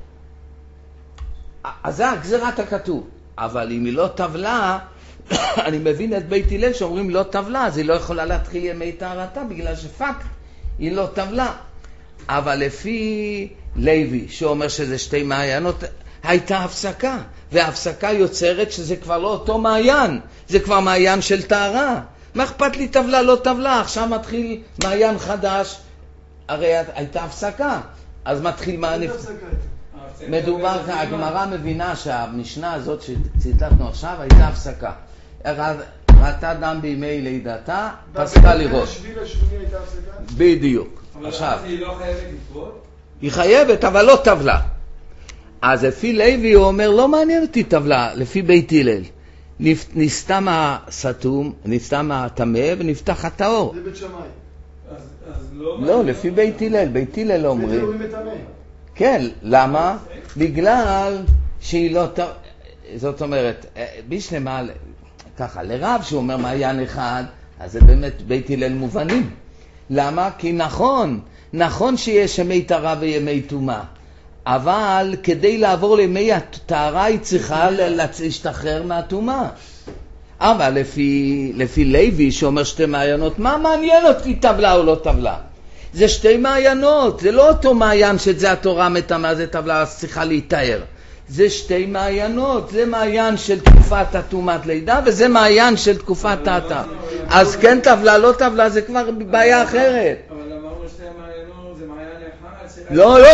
זה הגזירת הכתוב. אבל אם היא לא טבלה, אני מבין את בית הלל שאומרים לא טבלה, אז היא לא יכולה להתחיל ימי טהרתה, בגלל שפקט היא לא טבלה. אבל לפי לוי, שאומר שזה 2 מעיינות, הייתה הפסקה. וההפסקה יוצרת שזה כבר לא אותו מעיין, זה כבר מעיין של טהרה. מה אכפת לי טבלה, לא טבלה? עכשיו מתחיל מעיין חדש, הרי הייתה הפסקה. אז מתחיל מעיין... מדובר, הגמרא מבינה שהמשנה הזאת שציטטנו עכשיו הייתה הפסקה. ראתה דם בימי לידתה, פסקה לראות. בדיוק. אבל אז היא לא חייבת לקרות? היא חייבת, אבל לא טבלה. אז לפי לוי הוא אומר, לא מעניין אותי טבלה, לפי בית הלל. נסתם הסתום, נסתם הטמא ונפתח הטהור. זה בית שמאי. אז לא, לפי בית הלל. בית הלל אומרים. בית הלל אומרים מטמא. כן, למה? בגלל שהיא לא... זאת אומרת, בשלמה, ככה, לרב שהוא אומר מעיין אחד, אז זה באמת בית הלל מובנים. למה? כי נכון שיש ימי טהרה וימי טומאה, אבל כדי לעבור לימי הטהרה היא צריכה להשתחרר מהטומאה. אבל לפי לוי שאומר 2 מעיינות, מה מעניין אותי טבלה או לא טבלה? זה 2 מעיינות, זה לא אותו מעיין שזה התורה מטמאה, זה טבלה, אז צריכה להתאר. זה 2 מעיינות, זה מעיין של תקופת הטומאת לידה, וזה מעיין של תקופת טהרה. אז כן טבלה, לא טבלה, זה כבר בעיה אחרת. אבל אמרנו 2 מעיינות, זה מעיין אחד.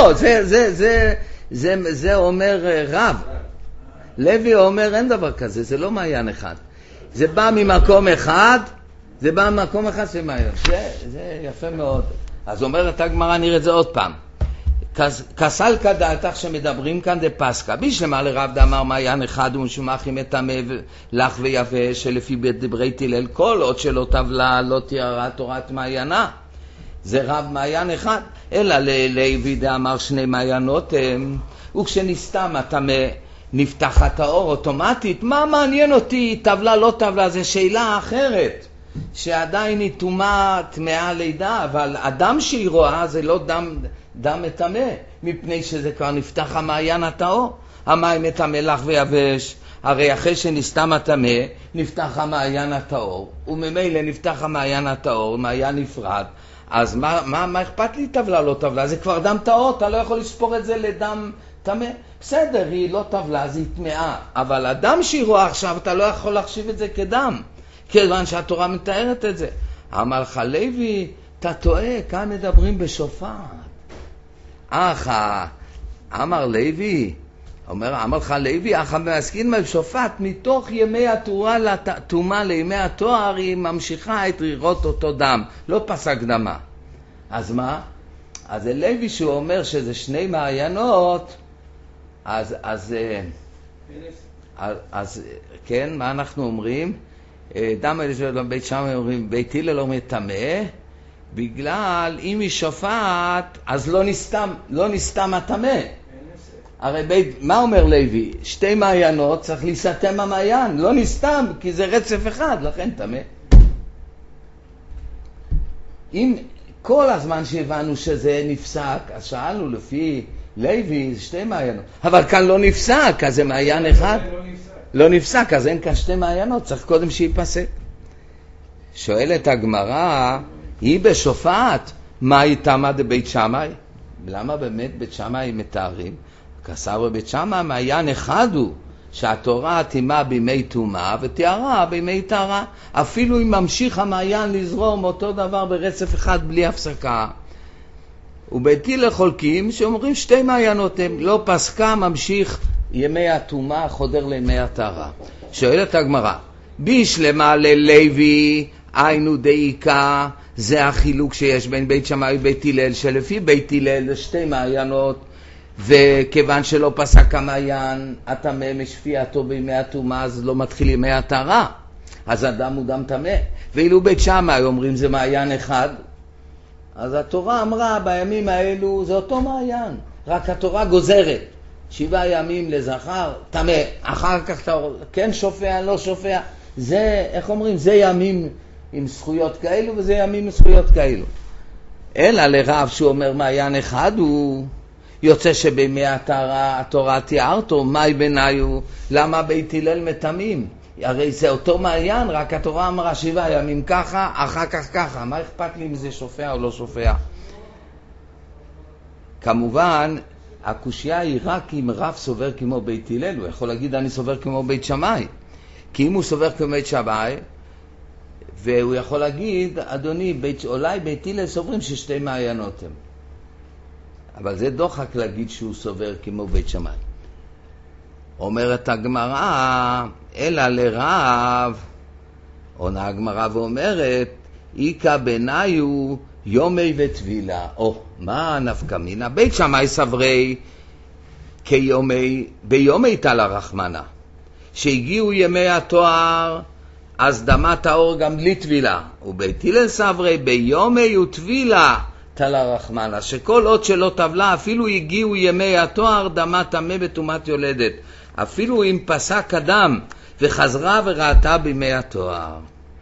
לא, זה אומר רב. לוי אומר אין דבר כזה, זה לא מעיין אחד. זה בא ממקום אחד, של מעיין. זה יפה מאוד. אז אומרת הגמרא, נראה את זה עוד פעם. כסל כדתך שמדברים כאן דפסקה. בישלמה לרב דאמר מעיין אחד ומשומח עם מטמא לח ויבש, שלפי דברי הלל, כל עוד שלא טבלה לא תיארה תורת מעיינה. זה רב מעיין אחד. אלא לוי דאמר 2 מעיינות, וכשנסתם הטמא נפתח הטהור אוטומטית. מה מעניין אותי טבלה לא טבלה? זה שאלה אחרת. שעדיין היא טמאה לידה, אבל אדם שהיא רואה זה לא דם מטמא, מפני שזה כבר נפתח המעיין הטהור. המים מטמא לח ויבש, הרי אחרי שנסתם הטמא נפתח המעיין הטהור, וממילא נפתח המעיין הטהור, מעיין נפרד. אז מה אכפת לי טבלה לא טבלה? זה כבר דם טהור, אתה לא יכול לספור את זה לדם טמא. בסדר, היא לא טבלה, אז היא טמאה, אבל אדם שהיא רואה עכשיו אתה לא יכול להחשיב את זה כדם, כיוון שהתורה מתארת את זה. אמר לך לוי, אתה טועה, כאן מדברים בשופט. אמר לוי, אמר לך לוי, המעסקין בשופט, מתוך ימי התרומה לימי התואר, היא ממשיכה את רירות אותו דם, לא פסק דמה. אז מה? אז זה לוי שהוא אומר שזה שני מעיינות, אז כן, מה אנחנו אומרים? דם בית שמאי אומרים, בית הלל אומרים טמא, בגלל אם היא שופט, אז לא נסתם הטמא. הרי מה אומר לוי? שתי מעיינות צריך להסתם המעיין, לא נסתם, כי זה רצף אחד, לכן טמא. אם כל הזמן שהבנו שזה נפסק, אז שאלנו לפי לוי, זה שתי מעיינות. אבל כאן לא נפסק, אז זה מעיין אחד. לא נפסק, אז אין כאן שתי מעיינות, צריך קודם שיפסק. שואלת הגמרא, היא בשופט, מה היא טמא דבית שמאי? למה באמת בית שמאי מתארים? כסבר בית שמאי מעיין אחד הוא, שהתורה תימה בימי טומאה ותיארה בימי טהרה. אפילו אם ממשיך המעיין לזרום אותו דבר ברצף אחד בלי הפסקה. ובית הלל חולקים שאומרים שתי מעיינות הם, לא פסקה, ממשיך ימי הטומאה חודר לימי הטהרה. שואלת הגמרא, בישלמה ללוי היינו דאיקה, זה החילוק שיש בין בית שמאי ובית הלל, שלפי בית הלל זה שתי מעיינות, וכיוון שלא פסק המעיין, הטמא משפיעתו בימי הטומאה, אז לא מתחיל ימי הטהרה, אז הדם הוא דם טמא. ואילו בית שמאי אומרים זה מעיין אחד, אז התורה אמרה בימים האלו זה אותו מעיין, רק התורה גוזרת 7 ימים לזכר טמא, אחר כך אתה כן שופע לא שופע, זה איך אומרים, זה ימים עם זכויות כאלו וזה ימים עם זכויות כאלו. אלא לרב שהוא אומר מעיין אחד הוא יוצא שבימי התורה תיארתו, מהי ביניו, למה בית הלל מטמאים? הרי זה אותו מעיין, רק התורה אמרה 7 ימים ככה, אחר כך ככה, מה אכפת לי אם זה שופע או לא שופע? כמובן, הקושיה היא רק אם רב סובר כמו בית הלל, הוא יכול להגיד אני סובר כמו בית שמאי, כי אם הוא סובר כמו בית שמאי, והוא יכול להגיד, אדוני, אולי בית הלל סוברים ששתי מעיינות הם. אבל זה דוחק להגיד שהוא סובר כמו בית שמאי. אומרת הגמרא, אלא לרב, עונה הגמרא ואומרת, איקה ביניו יומי וטבילה. מה נפקא מינה? בית שמאי סברי ביומי תלה רחמנה. שהגיעו ימי התואר, אז דמת האור גם בלי טבילה. ובית הלל סברי ביומי וטבילה תלה רחמנה. שכל עוד שלא טבלה, אפילו הגיעו ימי התואר, דמת טמא בטומאת יולדת. אפילו אם פסק אדם וחזרה וראתה בימי התואר.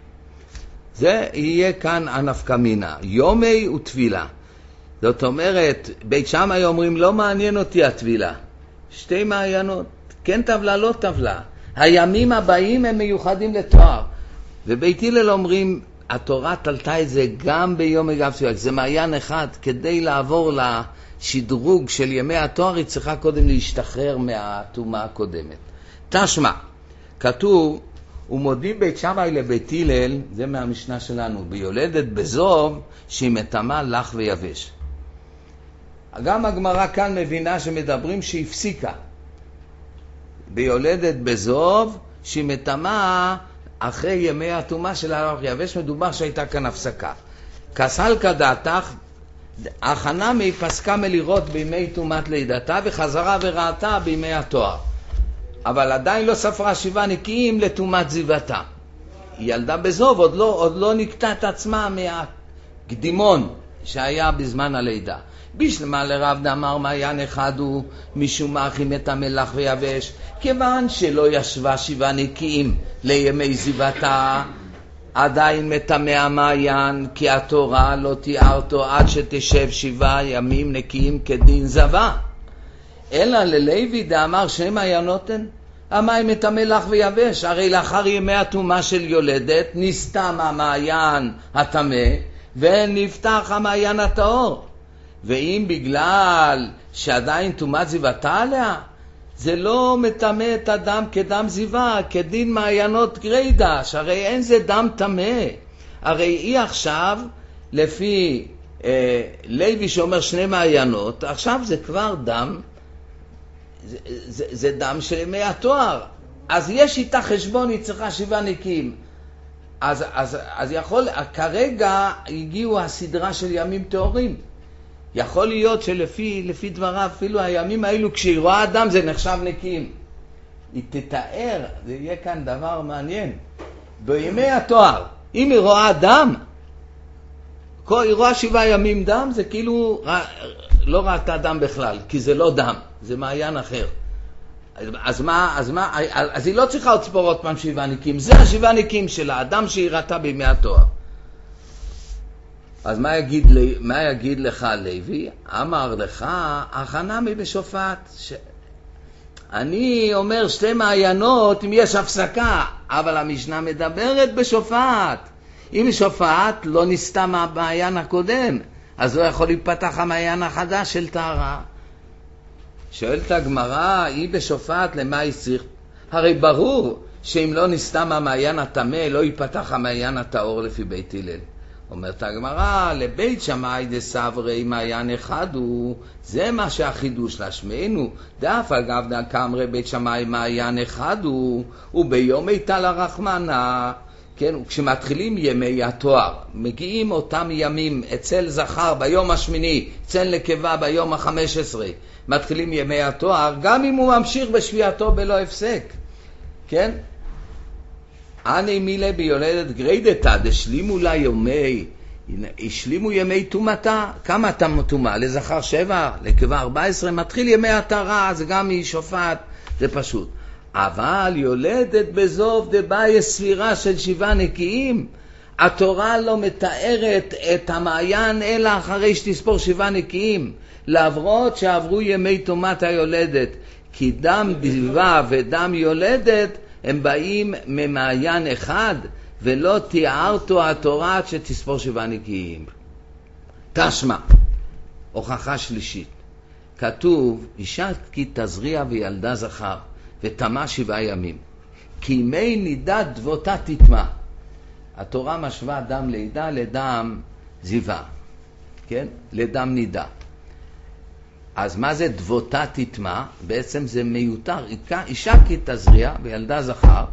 זה יהיה כאן הנפקא מינה, יומי וטבילה. זאת אומרת, בית שמאי אומרים לא מעניין אותי הטבילה, שתי מעיינות, כן טבלה לא טבלה, הימים הבאים הם מיוחדים לתואר. ובית הלל אומרים התורה תלתה את זה גם ביומי גם טבילה, זה מעיין אחד, כדי לעבור לשדרוג של ימי התואר היא צריכה קודם להשתחרר מהטומאה הקודמת. תשמע, כתוב ומודים בית שמאי לבית הלל, זה מהמשנה שלנו, ביולדת בזוב שהיא מטמאה לח ויבש. גם הגמרא כאן מבינה שמדברים שהפסיקה ביולדת בזוב שהיא מטמאה אחרי ימי הטומאה של הלח ויבש, מדובר שהייתה כאן הפסקה. כסל כדעתך הכנה מפסקה מלירות בימי טומאת לידתה וחזרה וראתה בימי התואר, אבל עדיין לא ספרה 7 נקיים לטומאת זיוותה. היא ילדה בזוב, עוד לא נקטה את עצמה מהקדימון שהיה בזמן הלידה. בשלמה לרב דאמר מעיין אחד הוא משום מה הכי מטמא לח ויבש, כיוון שלא ישבה 7 נקיים לימי זיוותה, עדיין מטמא המעיין, כי התורה לא תיארתו עד שתשב 7 ימים נקיים כדין זבה. אלא ללוי דאמר שני מעיינות הן, המים מטמא לח ויבש, הרי לאחר ימי הטומאה של יולדת נסתם המעיין הטמא ונפתח המעיין הטהור. ואם בגלל שעדיין טומאת זיוותה עליה, זה לא מטמא את הדם כדם זיווה, כדין מעיינות גרידא, שהרי אין זה דם טמא. הרי היא עכשיו לפי לוי שאומר 2 מעיינות, עכשיו זה כבר דם, זה דם של ימי התואר. אז יש איתה חשבון, היא צריכה 7 נקיים. אז יכול, כרגע הגיעו הסדרה של ימים טהורים. יכול להיות שלפי דבריו, אפילו הימים האלו, כשהיא רואה דם זה נחשב נקיים. היא תתאר, זה יהיה כאן דבר מעניין. בימי התואר, אם היא רואה דם, היא רואה 7 ימים דם, זה כאילו לא ראתה דם בכלל, כי זה לא דם, זה מעיין אחר. אז היא לא צריכה עוד ספור עוד פעם 7 נקיים, זה 7 נקיים של האדם שהיא ראתה בימי התואר. אז מה יגיד לך לוי? אמר לך, הכנה מבשופט. אני אומר 2 מעיינות אם יש הפסקה, אבל המשנה מדברת בשופט. אם שופט לא נסתם המעיין הקודם, אז לא יכול להיפתח המעיין החדש של טהרה. שואלת הגמרא, היא בשופט למה היא צריך? הרי ברור שאם לא נסתם המעיין הטמא, לא ייפתח המעיין הטהור לפי בית הלל. אומרת הגמרא, לבית שמאי דסברי מעיין אחד הוא, זה מה שהחידוש לשמנו. דאף אגב דקאמרי בית שמאי מעיין אחד הוא, וביום איתל הרחמנה. כן, כשמתחילים ימי התואר, מגיעים אותם ימים אצל זכר ביום השמיני, אצל נקבה ביום ה-15, מתחילים ימי התואר, גם אם הוא ממשיך בשביעתו בלא הפסק. כן? אני מילה ביולדת גריידתה, דשלימו לה יומי, השלימו ימי תומתה. כמה תומה? לזכר 7, נקבה 14, מתחיל ימי התרה, אז גם היא שופט, זה פשוט. אבל יולדת בזוב דבאי ספירה של 7 נקיים. התורה לא מתארת את המעיין אלא אחרי שתספור 7 נקיים, למרות שעברו ימי תומת היולדת, כי דם בזבה ודם יולדת הם באים ממעיין אחד, ולא תיארתו התורה שתספור 7 נקיים. תשמע, הוכחה שלישית, כתוב אישה כי תזריע וילדה זכר ותמה 7 ימים, כי מי נידה דבותה תתמה. התורה משווה דם לידה לדם זיווה, כן? לדם נידה. אז מה זה דבותה תתמה? בעצם זה מיותר. אישה כי תזריע וילדה זכר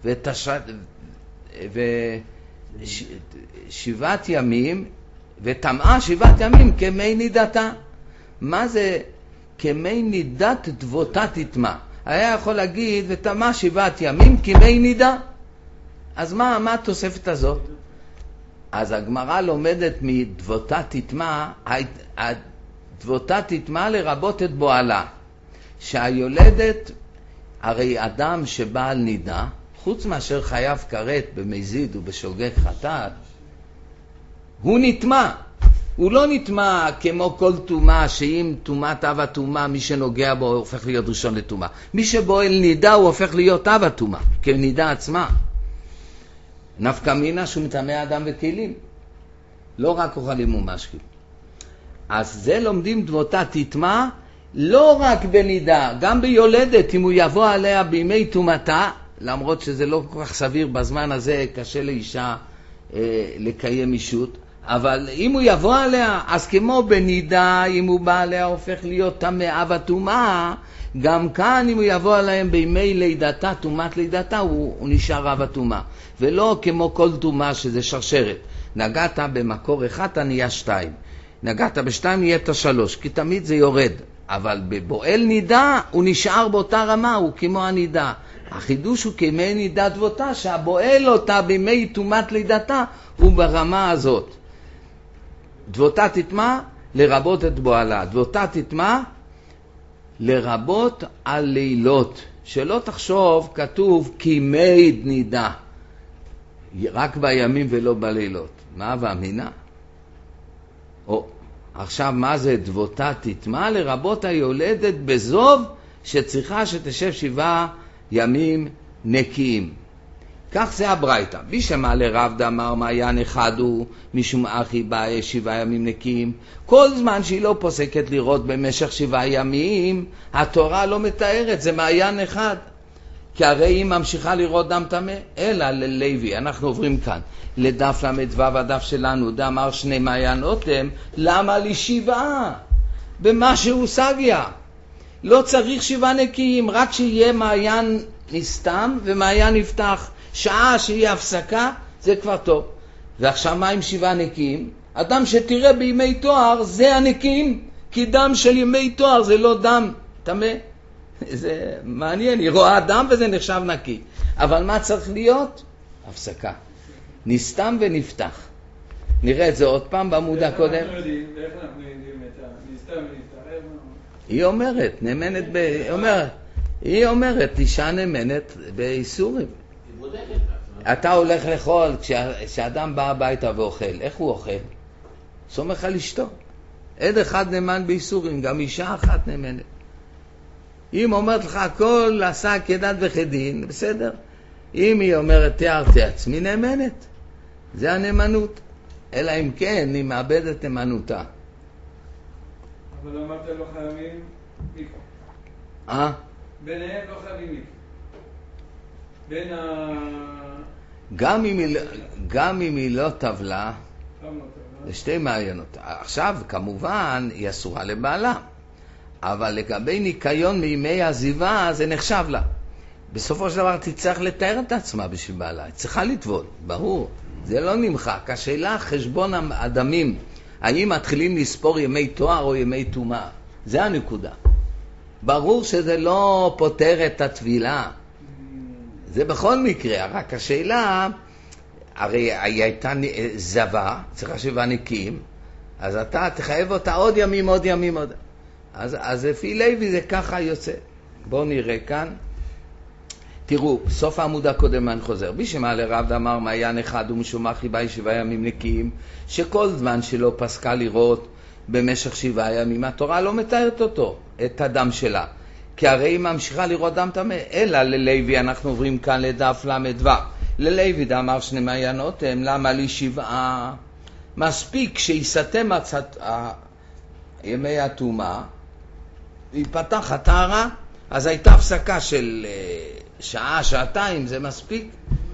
ושבעת ימים ותמה 7 ימים כמי נידתה. מה זה כמי נידת דבותה תתמה? היה יכול להגיד ותמה 7 ימים כמי נידה. אז מה התוספת הזאת? אז הגמרא לומדת מדבותה תתמה, דבותה תתמה לרבות את בועלה, שהיולדת, הרי אדם שבעל נידה, חוץ מאשר חייב כרת במזיד ובשוגג חטאת, הוא נטמע. הוא לא נטמע כמו כל תומה, שאם תומת אב התומה, מי שנוגע בו הופך להיות ראשון לתומה. מי שבועל נידה הוא הופך להיות אב התומה, כנידה עצמה. נפקא מינה שהוא מטמא אדם וכלים, לא רק אוכלים ומשקים. אז זה לומדים דבותה תתמה, לא רק בנידה, גם ביולדת, אם הוא יבוא עליה בימי תומתה, למרות שזה לא כל כך סביר בזמן הזה, קשה לאישה לקיים אישות, אבל אם הוא יבוא עליה, אז כמו בנידה, אם הוא בא עליה הופך להיות טמא אב התומה, גם כאן אם הוא יבוא עליהם בימי לידתה, תומת לידתה, הוא נשאר אב התומה. ולא כמו כל תומה שזה שרשרת. נגעת במקור 1, אתה נהיה 2. נגעת ב2, נהיית 3, כי תמיד זה יורד. אבל בבועל נידה, הוא נשאר באותה רמה, הוא כמו הנידה. החידוש הוא כמי נידה דבותה, שהבועל אותה בימי תומת לידתה, הוא ברמה הזאת. דבותה תתמה, לרבות את בועלה. דבותה תתמה, לרבות על לילות. שלא תחשוב, כתוב כמי נידה. רק בימים ולא בלילות. מה ואמינה? עכשיו מה זה דבותה תתמה? לרבות היולדת בזוב שצריכה שתשב 7 ימים נקיים. כך זה הברייתא. בישמע לרב דאמר מעיין אחד הוא משום אחי בא 7 ימים נקיים. כל זמן שהיא לא פוסקת לראות במשך 7 ימים, התורה לא מתארת, זה מעיין אחד. כי הרי היא ממשיכה לראות דם טמא, אלא ללוי. אנחנו עוברים כאן לדף למדו, הדף שלנו, דאמר שני מעיינות הם, למה לי 7? במה שהוא סגיה. לא צריך 7 נקיים, רק שיהיה מעיין נסתם ומעיין נפתח. שעה שיהיה הפסקה, זה כבר טוב. ועכשיו מה עם 7 נקיים? אדם שתראה בימי תואר זה הנקיים, כי דם של ימי תואר זה לא דם טמא. זה מעניין, היא רואה דם וזה נחשב נקי. אבל מה צריך להיות? הפסקה. נסתם ונפתח. נראה את זה עוד פעם בעמוד הקודם. איך אנחנו יודעים את הנסתם ונפתח? היא אומרת, נאמנת היא אומרת, אישה נאמנת באיסורים. אתה הולך לאכול, כשאדם בא הביתה ואוכל, איך הוא אוכל? סומך על אשתו. עד אחד נאמן באיסורים, גם אישה אחת נאמנת. אם אומרת לך הכל עשה כדת וכדין, בסדר. אם היא אומרת תיארתי עצמי נאמנת, זה הנאמנות. אלא אם כן, היא מאבדת נאמנותה. אבל אמרת לא חייבים מיקרו. ביניהם לא חייבים מיקרו. בין גם אם היא לא טבלה, זה שתי מעיינות. עכשיו, כמובן, היא אסורה לבעלה. אבל לגבי ניקיון מימי עזיבה, זה נחשב לה. בסופו של דבר, תצטרך לתאר את עצמה בשביל בעלה. היא צריכה לטבול, ברור. זה לא נמחק. השאלה, חשבון הדמים, האם מתחילים לספור ימי תואר או ימי טומאה? זה הנקודה. ברור שזה לא פותר את התבילה. זה בכל מקרה, רק השאלה, הרי היא הייתה זבה, צריכה 7 נקיים, אז אתה תחייב אותה עוד ימים. אז לפי לוי זה ככה יוצא. בואו נראה כאן. תראו, סוף העמוד הקודם אני חוזר. בשמה לרב אמר מעיין אחד ומשומח חיבה 7 ימים נקיים, שכל זמן שלא פסקה לראות במשך 7 ימים, התורה לא מתארת אותו, את הדם שלה. כי הרי היא ממשיכה לראות דם טמא. אלא ללוי, אנחנו עוברים כאן לדף למדו. ללוי דאמר שני מעיינות הם, למה לי 7? מספיק שיסתם ימי הטומאה, ייפתח הטהרה, אז הייתה הפסקה של שעה, שעתיים, זה מספיק.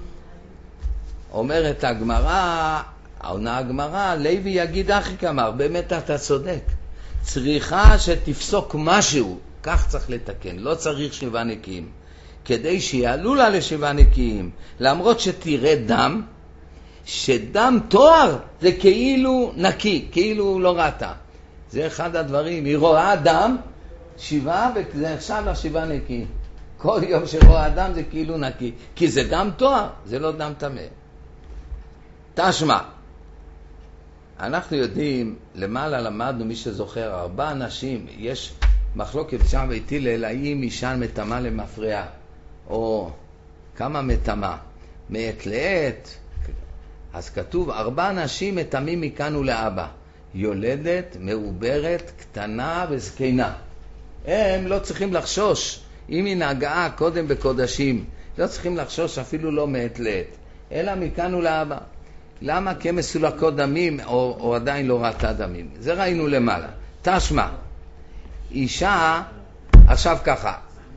אומרת הגמרא, העונה הגמרא, לוי יגיד אחי כמר, באמת אתה צודק. צריכה שתפסוק משהו, כך צריך לתקן, לא צריך 7 נקיים. כדי שיעלו לה ל7 נקיים, למרות שתראה דם, שדם תואר זה כאילו נקי, כאילו לא ראתה. זה אחד הדברים, היא רואה דם, 7 וזה עכשיו ל7 נקיים. כל יום שרואה דם זה כאילו נקי, כי זה דם תואר, זה לא דם טמא. תשמע, אנחנו יודעים, למעלה למדנו, מי שזוכר, 4 אנשים, יש מחלוקת שם ואיתי לאלאים אישן מטמא למפריעה, או כמה מטמא, מעת לעת. אז כתוב 4 אנשים מטמאים מכאן ולאבא, יולדת, מעוברת, קטנה וזקנה. הם לא צריכים לחשוש, אם היא נגעה קודם בקודשים, לא צריכים לחשוש אפילו לא מעת לעת, אלא מכאן ולאבא. למה? כי הם מסולקות דמים או עדיין לא ראתה דמים. זה ראינו למעלה. תשמע, אישה, עכשיו ככה,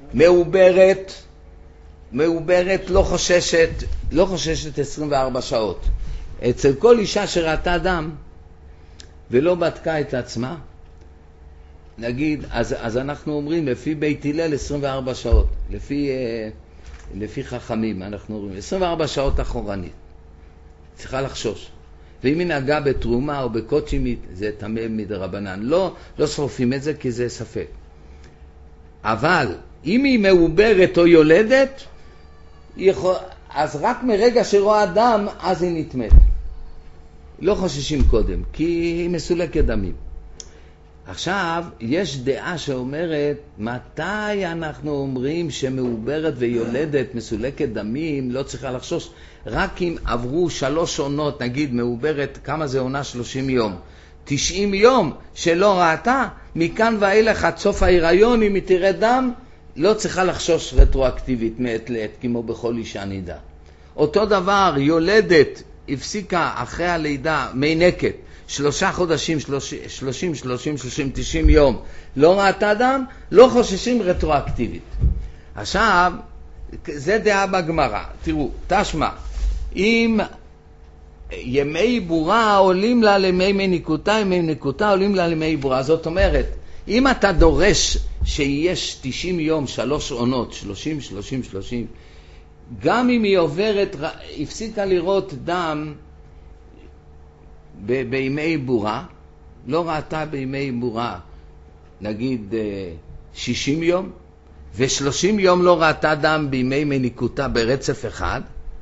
מעוברת לא חוששת 24 שעות. אצל כל אישה שראתה דם ולא בדקה את עצמה, נגיד, אז אנחנו אומרים לפי בית הלל 24 שעות, לפי חכמים אנחנו אומרים 24 שעות אחורנית. צריכה לחשוש. ואם היא נגעה בתרומה או בקודשי, זה טמא מדרבנן. לא שורפים את זה כי זה ספק. אבל אם היא מעוברת או יולדת, אז רק מרגע שרואה דם, אז היא נטמאת. לא חוששים קודם, כי היא מסולקת דמים. עכשיו, יש דעה שאומרת, מתי אנחנו אומרים שמעוברת ויולדת מסולקת דמים, לא צריכה לחשוש, רק אם עברו 3 עונות, נגיד מעוברת, כמה זה עונה? 30 יום. 90 יום שלא ראתה, מכאן ואילך עד סוף ההיריון, אם היא תראה דם, לא צריכה לחשוש רטרואקטיבית מעת לעת, כמו בכל אישה נידה. אותו דבר, יולדת, הפסיקה אחרי הלידה, מינקת, 3 חודשים, 30, 90 יום, לא ראתה דם, לא חוששים רטרואקטיבית. עכשיו, זה דעה בגמרא. תראו, תשמע, אם ימי בורה עולים לה לימי מניקותה, ימי מניקותה עולים לה לימי בורה. זאת אומרת, אם אתה דורש שיש 90 יום, 3 עונות, 30, 30, 30, גם אם היא עוברת, הפסיקה לראות דם בימי בורה, לא ראתה בימי בורה, נגיד 60 יום, ו30 יום לא ראתה דם בימי מניקותה ברצף אחד,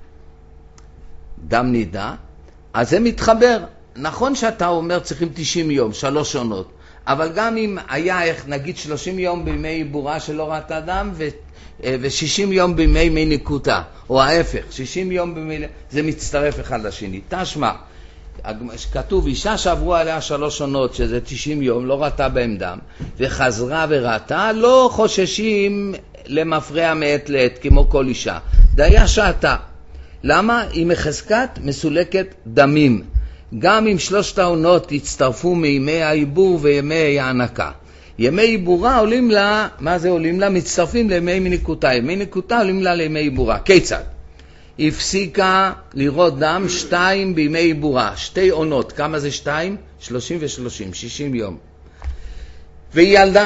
דם נידה, אז זה מתחבר. נכון שאתה אומר צריכים 90 יום, 3 עונות, אבל גם אם היה, נגיד 30 יום בימי בורה שלא ראתה דם, ו60 יום בימי מניקותה, או ההפך, 60 יום בימי, זה מצטרף אחד לשני. תשמע, כתוב, אישה שעברו עליה 3 עונות, שזה 90 יום, לא ראתה בהם דם, וחזרה וראתה, לא חוששים למפרע מעת לעת, כמו כל אישה. דיה שעתה. למה? היא מחזקת מסולקת דמים. גם אם 3 העונות יצטרפו מימי העיבור וימי ההנקה. ימי עיבורה עולים לה, מה זה עולים לה? מצטרפים לימי מניקותה. ימי מניקותה עולים לה לימי עיבורה. כיצד? הפסיקה לראות דם 2 בימי עיבורה. 2 עונות. כמה זה 2? 30 ו-30, 60 יום. והיא ילדה.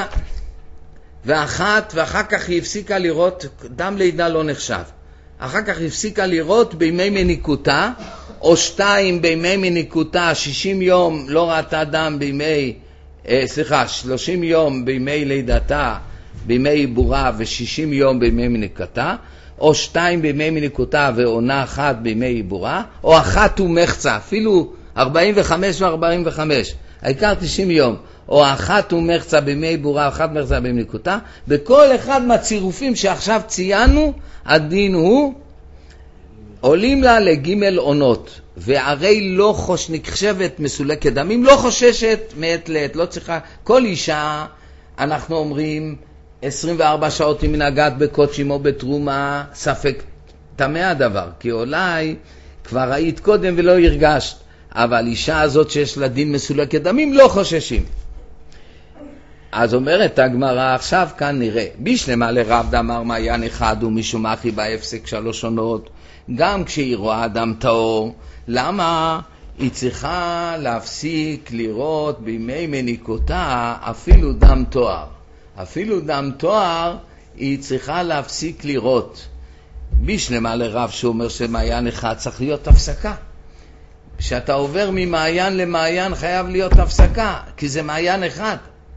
ואחר כך היא הפסיקה לראות, דם לידה לא נחשב. אחר כך הפסיקה לראות בימי מניקותה, או 2 בימי מניקותה, 60 יום לא ראתה דם בימי, 30 יום בימי לידתה, בימי עיבורה, ו60 יום בימי מניקותה, או 2 בימי מניקותה ועונה 1 בימי עיבורה, או 1 ומחצה, אפילו 45 ו-45, העיקר 90 יום, או 1 ומחצה בימי עיבורה, 1 מחצה בימי מניקותה. בכל אחד מהצירופים שעכשיו ציינו, הדין הוא עולים לה לג' עונות, והרי לא נחשבת מסולקת דמים, לא חוששת מעת לעת, לא צריכה. כל אישה, אנחנו אומרים 24 שעות אם נגעת בקודשים או בתרומה, ספק טמא הדבר, כי אולי כבר היית קודם ולא הרגשת, אבל אישה הזאת שיש לה דין מסולקת דמים לא חוששים. אז אומרת הגמרא, עכשיו כאן נראה, בשלמה לרב דאמר מעיין אחד ומשום אחי בהפסק 3 עונות, גם כשהיא רואה דם טהור, למה היא צריכה להפסיק לראות בימי מניקותה אפילו דם תואר? אפילו דם תואר היא צריכה להפסיק לראות. בשלמה לרב שאומר שמעיין אחד צריך להיות הפסקה. כשאתה עובר ממעיין למעיין חייב להיות הפסקה, כי זה מעיין אחד.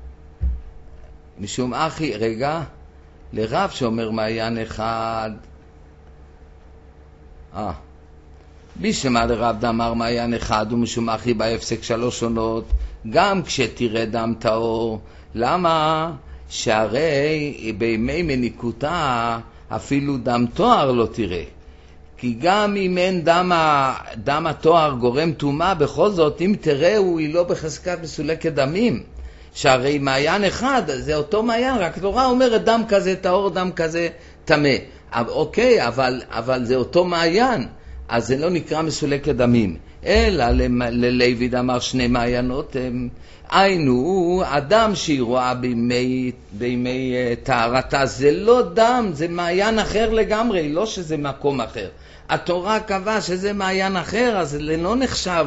משום אחי, רגע, לרב שאומר מעיין אחד, בשלמה לרב דאמר מעיין אחד ומשום אחי בהפסק 3 עונות, גם כשתראה דם טהור. למה? שהרי בימי מניקותה אפילו דם תואר לא תראה, כי גם אם אין דם התואר גורם טומאה, בכל זאת אם תראו היא לא בחזקת מסולקת דמים, שהרי מעיין אחד זה אותו מעיין, רק תורה אומרת דם כזה טהור, דם כזה טמא. אוקיי, אבל זה אותו מעיין, אז זה לא נקרא מסולקת דמים. אלא ללוי דאמר 2 מעיינות הם, היינו, אדם שהיא רואה בימי טהרתה, זה לא דם, זה מעיין אחר לגמרי, לא שזה מקום אחר. התורה קבעה שזה מעיין אחר, אז זה לא נחשב,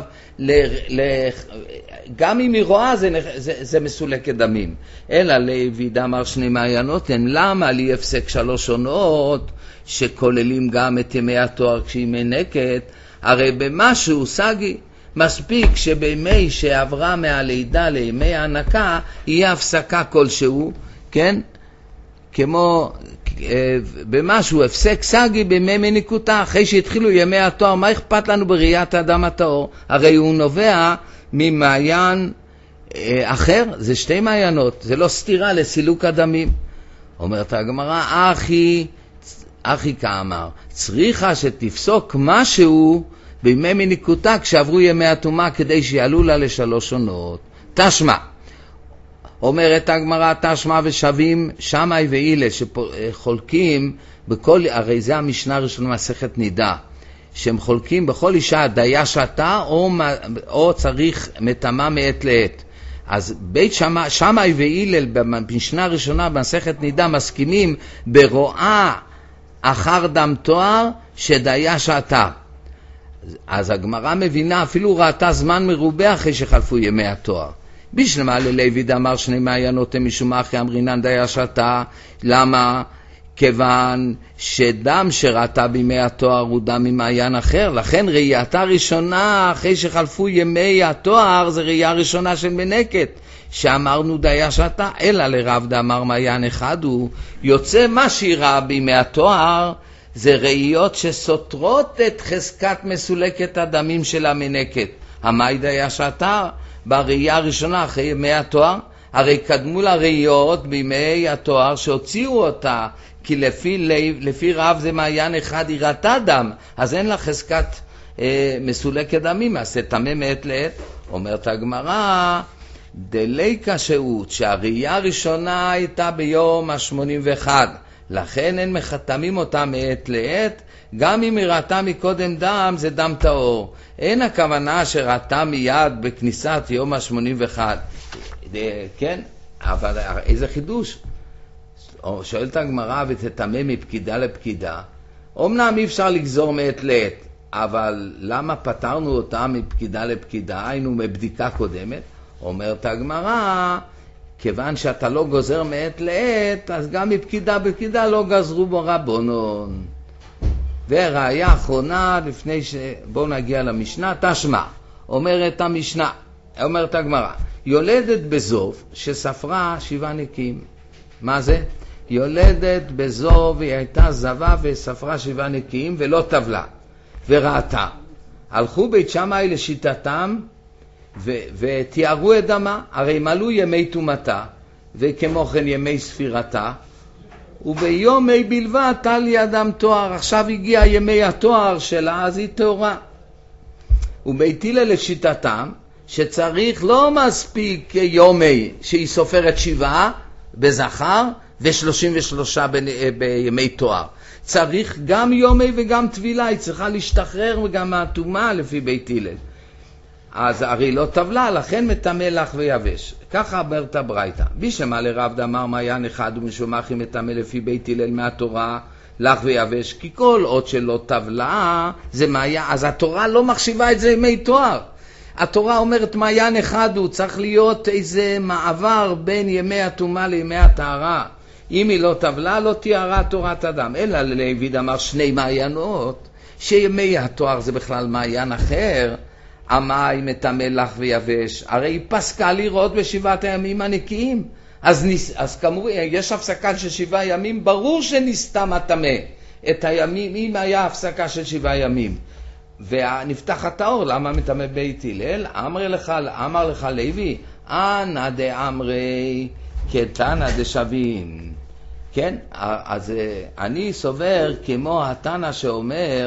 גם אם היא רואה זה מסולקת דמים. אלא לוי דאמר 2 מעיינות הם, למה לי הפסק 3 עונות שכוללים גם את ימי התואר כשהיא מנקת? הרי במשהו סגי, מספיק שבימי שעברה מהלידה לימי ההנקה יהיה הפסקה כלשהו, כן? כמו במשהו הפסק סגי בימי מניקותה, אחרי שהתחילו ימי התואר, מה אכפת לנו בראיית האדם הטהור? הרי הוא נובע ממעיין אחר, זה 2 מעיינות, זה לא סתירה לסילוק הדמים. אומרת הגמרא, אחי כאמר, צריכה שתפסוק משהו בימי מניקותה כשעברו ימי הטומאה, כדי שיעלו לה ל3 עונות. תשמע, אומרת הגמרא, תשמע ושווים שמאי והילל שחולקים בכל, הרי זה המשנה הראשונה מסכת נידה, שהם חולקים בכל אישה דיה שעתה או צריך מטמא מעת לעת. אז בית שמאי והילל במשנה הראשונה במסכת נידה מסכימים ברואה אחר דם תואר שדיה שעתה. אז הגמרא מבינה, אפילו ראתה זמן מרובה אחרי שחלפו ימי התואר. בשלמה ללוי דאמר שני מעיינות הם משום אחי אמרינן דיה שעתה. למה? כיוון שדם שראתה בימי התואר הוא דם ממעיין אחר, לכן ראייתה ראשונה אחרי שחלפו ימי התואר זה ראייה ראשונה של מנקת, שאמרנו דיה שעתה, אלא לרב דאמר מעיין אחד הוא יוצא מה שהיא ראה בימי התואר, זה ראיות שסותרות את חזקת מסולקת הדמים של המנקת. המאי דיה שעתה בראייה הראשונה אחרי ימי התואר, הרי קדמו לראיות בימי התואר שהוציאו אותה, כי לפי רב זה מעיין אחד היא ראתה דם, אז אין לה חזקת מסולקת דמים, אז תטמא מעת לעת. אומרת הגמרא, דליקה שהות, שהראייה הראשונה הייתה ביום ה-81, לכן אין מחתמים אותה מעת לעת, גם אם היא ראתה מקודם דם זה דם טהור. אין הכוונה שראתה מיד בכניסת יום ה-81, כן? אבל איזה חידוש? שואלת הגמרא ותטמא מפקידה לפקידה. אמנם אי אפשר לגזור מעת לעת, אבל למה פתרנו אותה מפקידה לפקידה? היינו מבדיקה קודמת. אומרת הגמרא, כיוון שאתה לא גוזר מעת לעת, אז גם מפקידה בפקידה לא גזרו בו רבונון. וראיה אחרונה, לפני בואו נגיע למשנה, תשמע. אומרת המשנה, אומרת הגמרא, יולדת בזוב שספרה 7 נקיים. מה זה? יולדת בזוב, היא הייתה זבה וספרה 7 נקיים ולא טבלה וראתה. הלכו בית שמאי לשיטתם ותיארו את דמה, הרי מלאו ימי תומתה וכמו כן ימי ספירתה, וביומי בלבד תל ידם תואר. עכשיו הגיע ימי התואר שלה, אז היא תאורה. ובית הלל לשיטתם שצריך לא מספיק יומי שהיא סופרת 7 בזכר ו33 בימי תואר, צריך גם יומי וגם טבילה, היא צריכה להשתחרר וגם מהתומה לפי בית הלל. אז הרי לא טבלה, לכן מטמא לך ויבש. ככה אומרת הברייתא. בשלמה לרב דאמר מעיין אחד ומשום אחי מטמא לפי בית הלל מהתורה לך ויבש, כי כל עוד שלא טבלה זה מעיין, אז התורה לא מחשיבה את זה ימי תואר. התורה אומרת מעיין אחד הוא צריך להיות איזה מעבר בין ימי התומה לימי הטהרה. אם היא לא טבלה לא תיארה תורת אדם. אלא ללוי דאמר 2 מעיינות שימי התואר זה בכלל מעיין אחר. המים מטמא לך ויבש, הרי היא פסקה לראות ב7 הימים הנקיים, אז כמובן יש הפסקה של 7 ימים, ברור שנסתם הטמא את הימים, אם היה הפסקה של 7 ימים ונפתח התאור, למה מטמא בית הלל? אמר לך לוי, אנא דאמרי כתנא דשבים. כן, אז אני סובר כמו התנא שאומר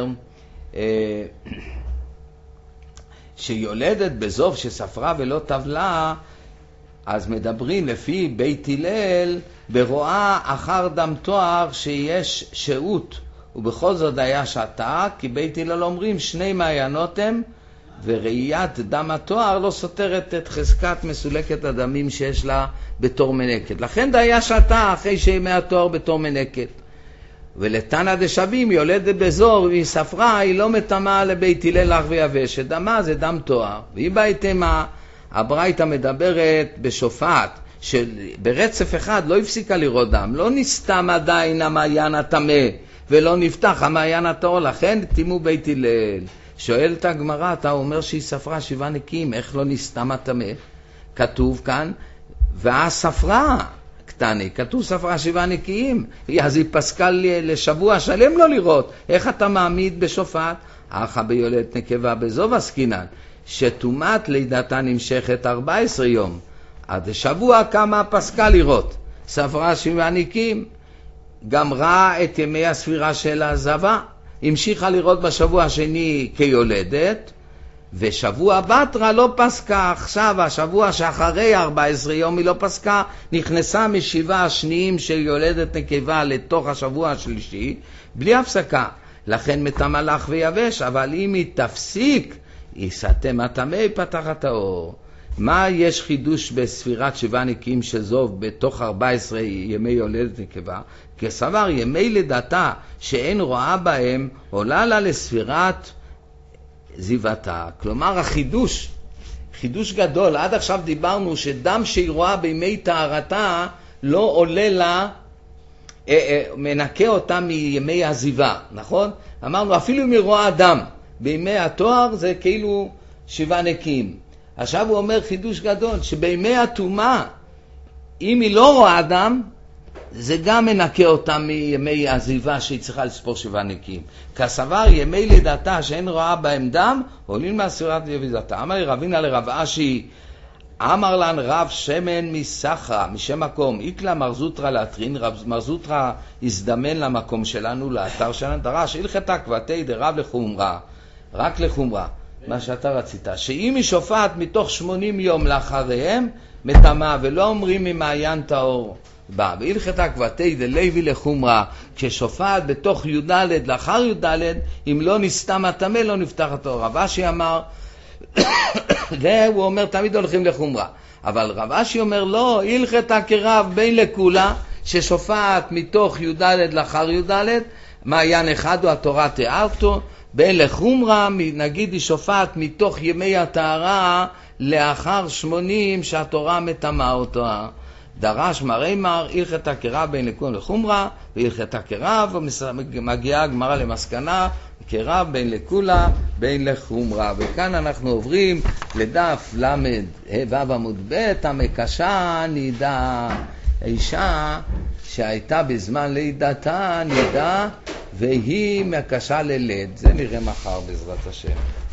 שיולדת בזוב שספרה ולא טבלה, אז מדברים לפי בית הלל ברואה אחר דם תואר שיש שהות, ובכל זאת היה שעתה, כי בית הלל אומרים 2 מעיינות הם, וראיית דם התואר לא סותרת את חזקת מסולקת הדמים שיש לה בתור מנקת. לכן דיה שעתה אחרי שימי התואר בתור מנקת. ולתנא דשבים יולדת בזור והיא ספרה, היא לא מטמאה לבית הלל לך ויבש, שדמה זה דם תואר. והיא בהתאמה, הברייתא מדברת בשופט, שברצף אחד לא הפסיקה לראות דם, לא נסתם עדיין המעיין הטמא, ולא נפתח המעיין הטהור, לכן תימו בית הלל. שואלת הגמרא, אתה אומר שהיא ספרה 7 נקיים, איך לא נסתם הטמא? כתוב כאן, והספרה קטני, כתוב ספרה 7 נקיים, אז היא פסקה לשבוע שלם לא לראות. איך אתה מעמיד בשופט? אחא ביולדת נקבה בזוב עסקינן, שתומת לידתה נמשכת 14 יום, עד שבוע כמה פסקה לראות. ספרה 7 נקיים, גם ראה את ימי הספירה של הזבה, המשיכה לראות בשבוע השני כיולדת, ושבוע בתרה לא פסקה. עכשיו השבוע שאחרי 14 יום היא לא פסקה, נכנסה מ7 השניים של יולדת נקבה לתוך השבוע השלישי בלי הפסקה, לכן מטמא לך ויבש. אבל אם היא תפסיק, היא סתם הטמא פתח הטהור. מה יש חידוש בספירת 7 נקיים של זוב בתוך 14 ימי יולדת נקבה? כסבר ימי לידתה שאין רואה בהם עולה לה לספירת זיוותה. כלומר החידוש, חידוש גדול, עד עכשיו דיברנו שדם שהיא רואה בימי טהרתה לא עולה לה, מנקה אותה מימי הזיווה, נכון? אמרנו אפילו אם היא רואה דם בימי התואר זה כאילו 7 נקיים. עכשיו הוא אומר חידוש גדול, שבימי הטומאה, אם היא לא רואה דם, זה גם מנקה אותה מימי הזיווה שהיא צריכה לספור 7 נקיים. כסבר ימי לידתה שאין רואה בהם דם, עולים מהספירת יביזתה. אמר רבינה לרב אשי, אמר לן רב שמן מסחרה, משם מקום, איקלה מרזוטרה לאטרין, מרזוטרה הזדמן למקום שלנו, לאתר שלנו, דרש, הלכתה כבתי דרב לחומרה, רק לחומרה. מה שאתה רצית, שאם היא שופעת מתוך 80 יום לאחריהם, מטמאה, ולא אומרים ממעיין טהור בא. והלכתה כבתי דלוי לחומרה, כששופעת בתוך י"ד לאחר י"ד, אם לא נסתם הטמא לא נפתח הטהור. רב אשי אמר, הוא אומר תמיד הולכים לחומרה, אבל רב אשי אומר לא, הלכתה כרב בין לכולה, ששופעת מתוך י"ד לאחר י"ד, מעיין אחד הוא התורה תיארתו, בין לחומרה, נגיד היא שופעת מתוך ימי הטהרה לאחר 80 שהתורה מטמאה אותו. דרש מראי מר, הלכתה כרב בין לכולם לחומרה, והלכתה כרב, ומגיעה הגמרא למסקנה, כרב בין לכולה, בין לחומרה. וכאן אנחנו עוברים לדף למד ו' עמוד ב', המקשה נידה, האישה שהייתה בזמן לידתה נידה, והיא מקשה ללד. זה נראה מחר בעזרת השם.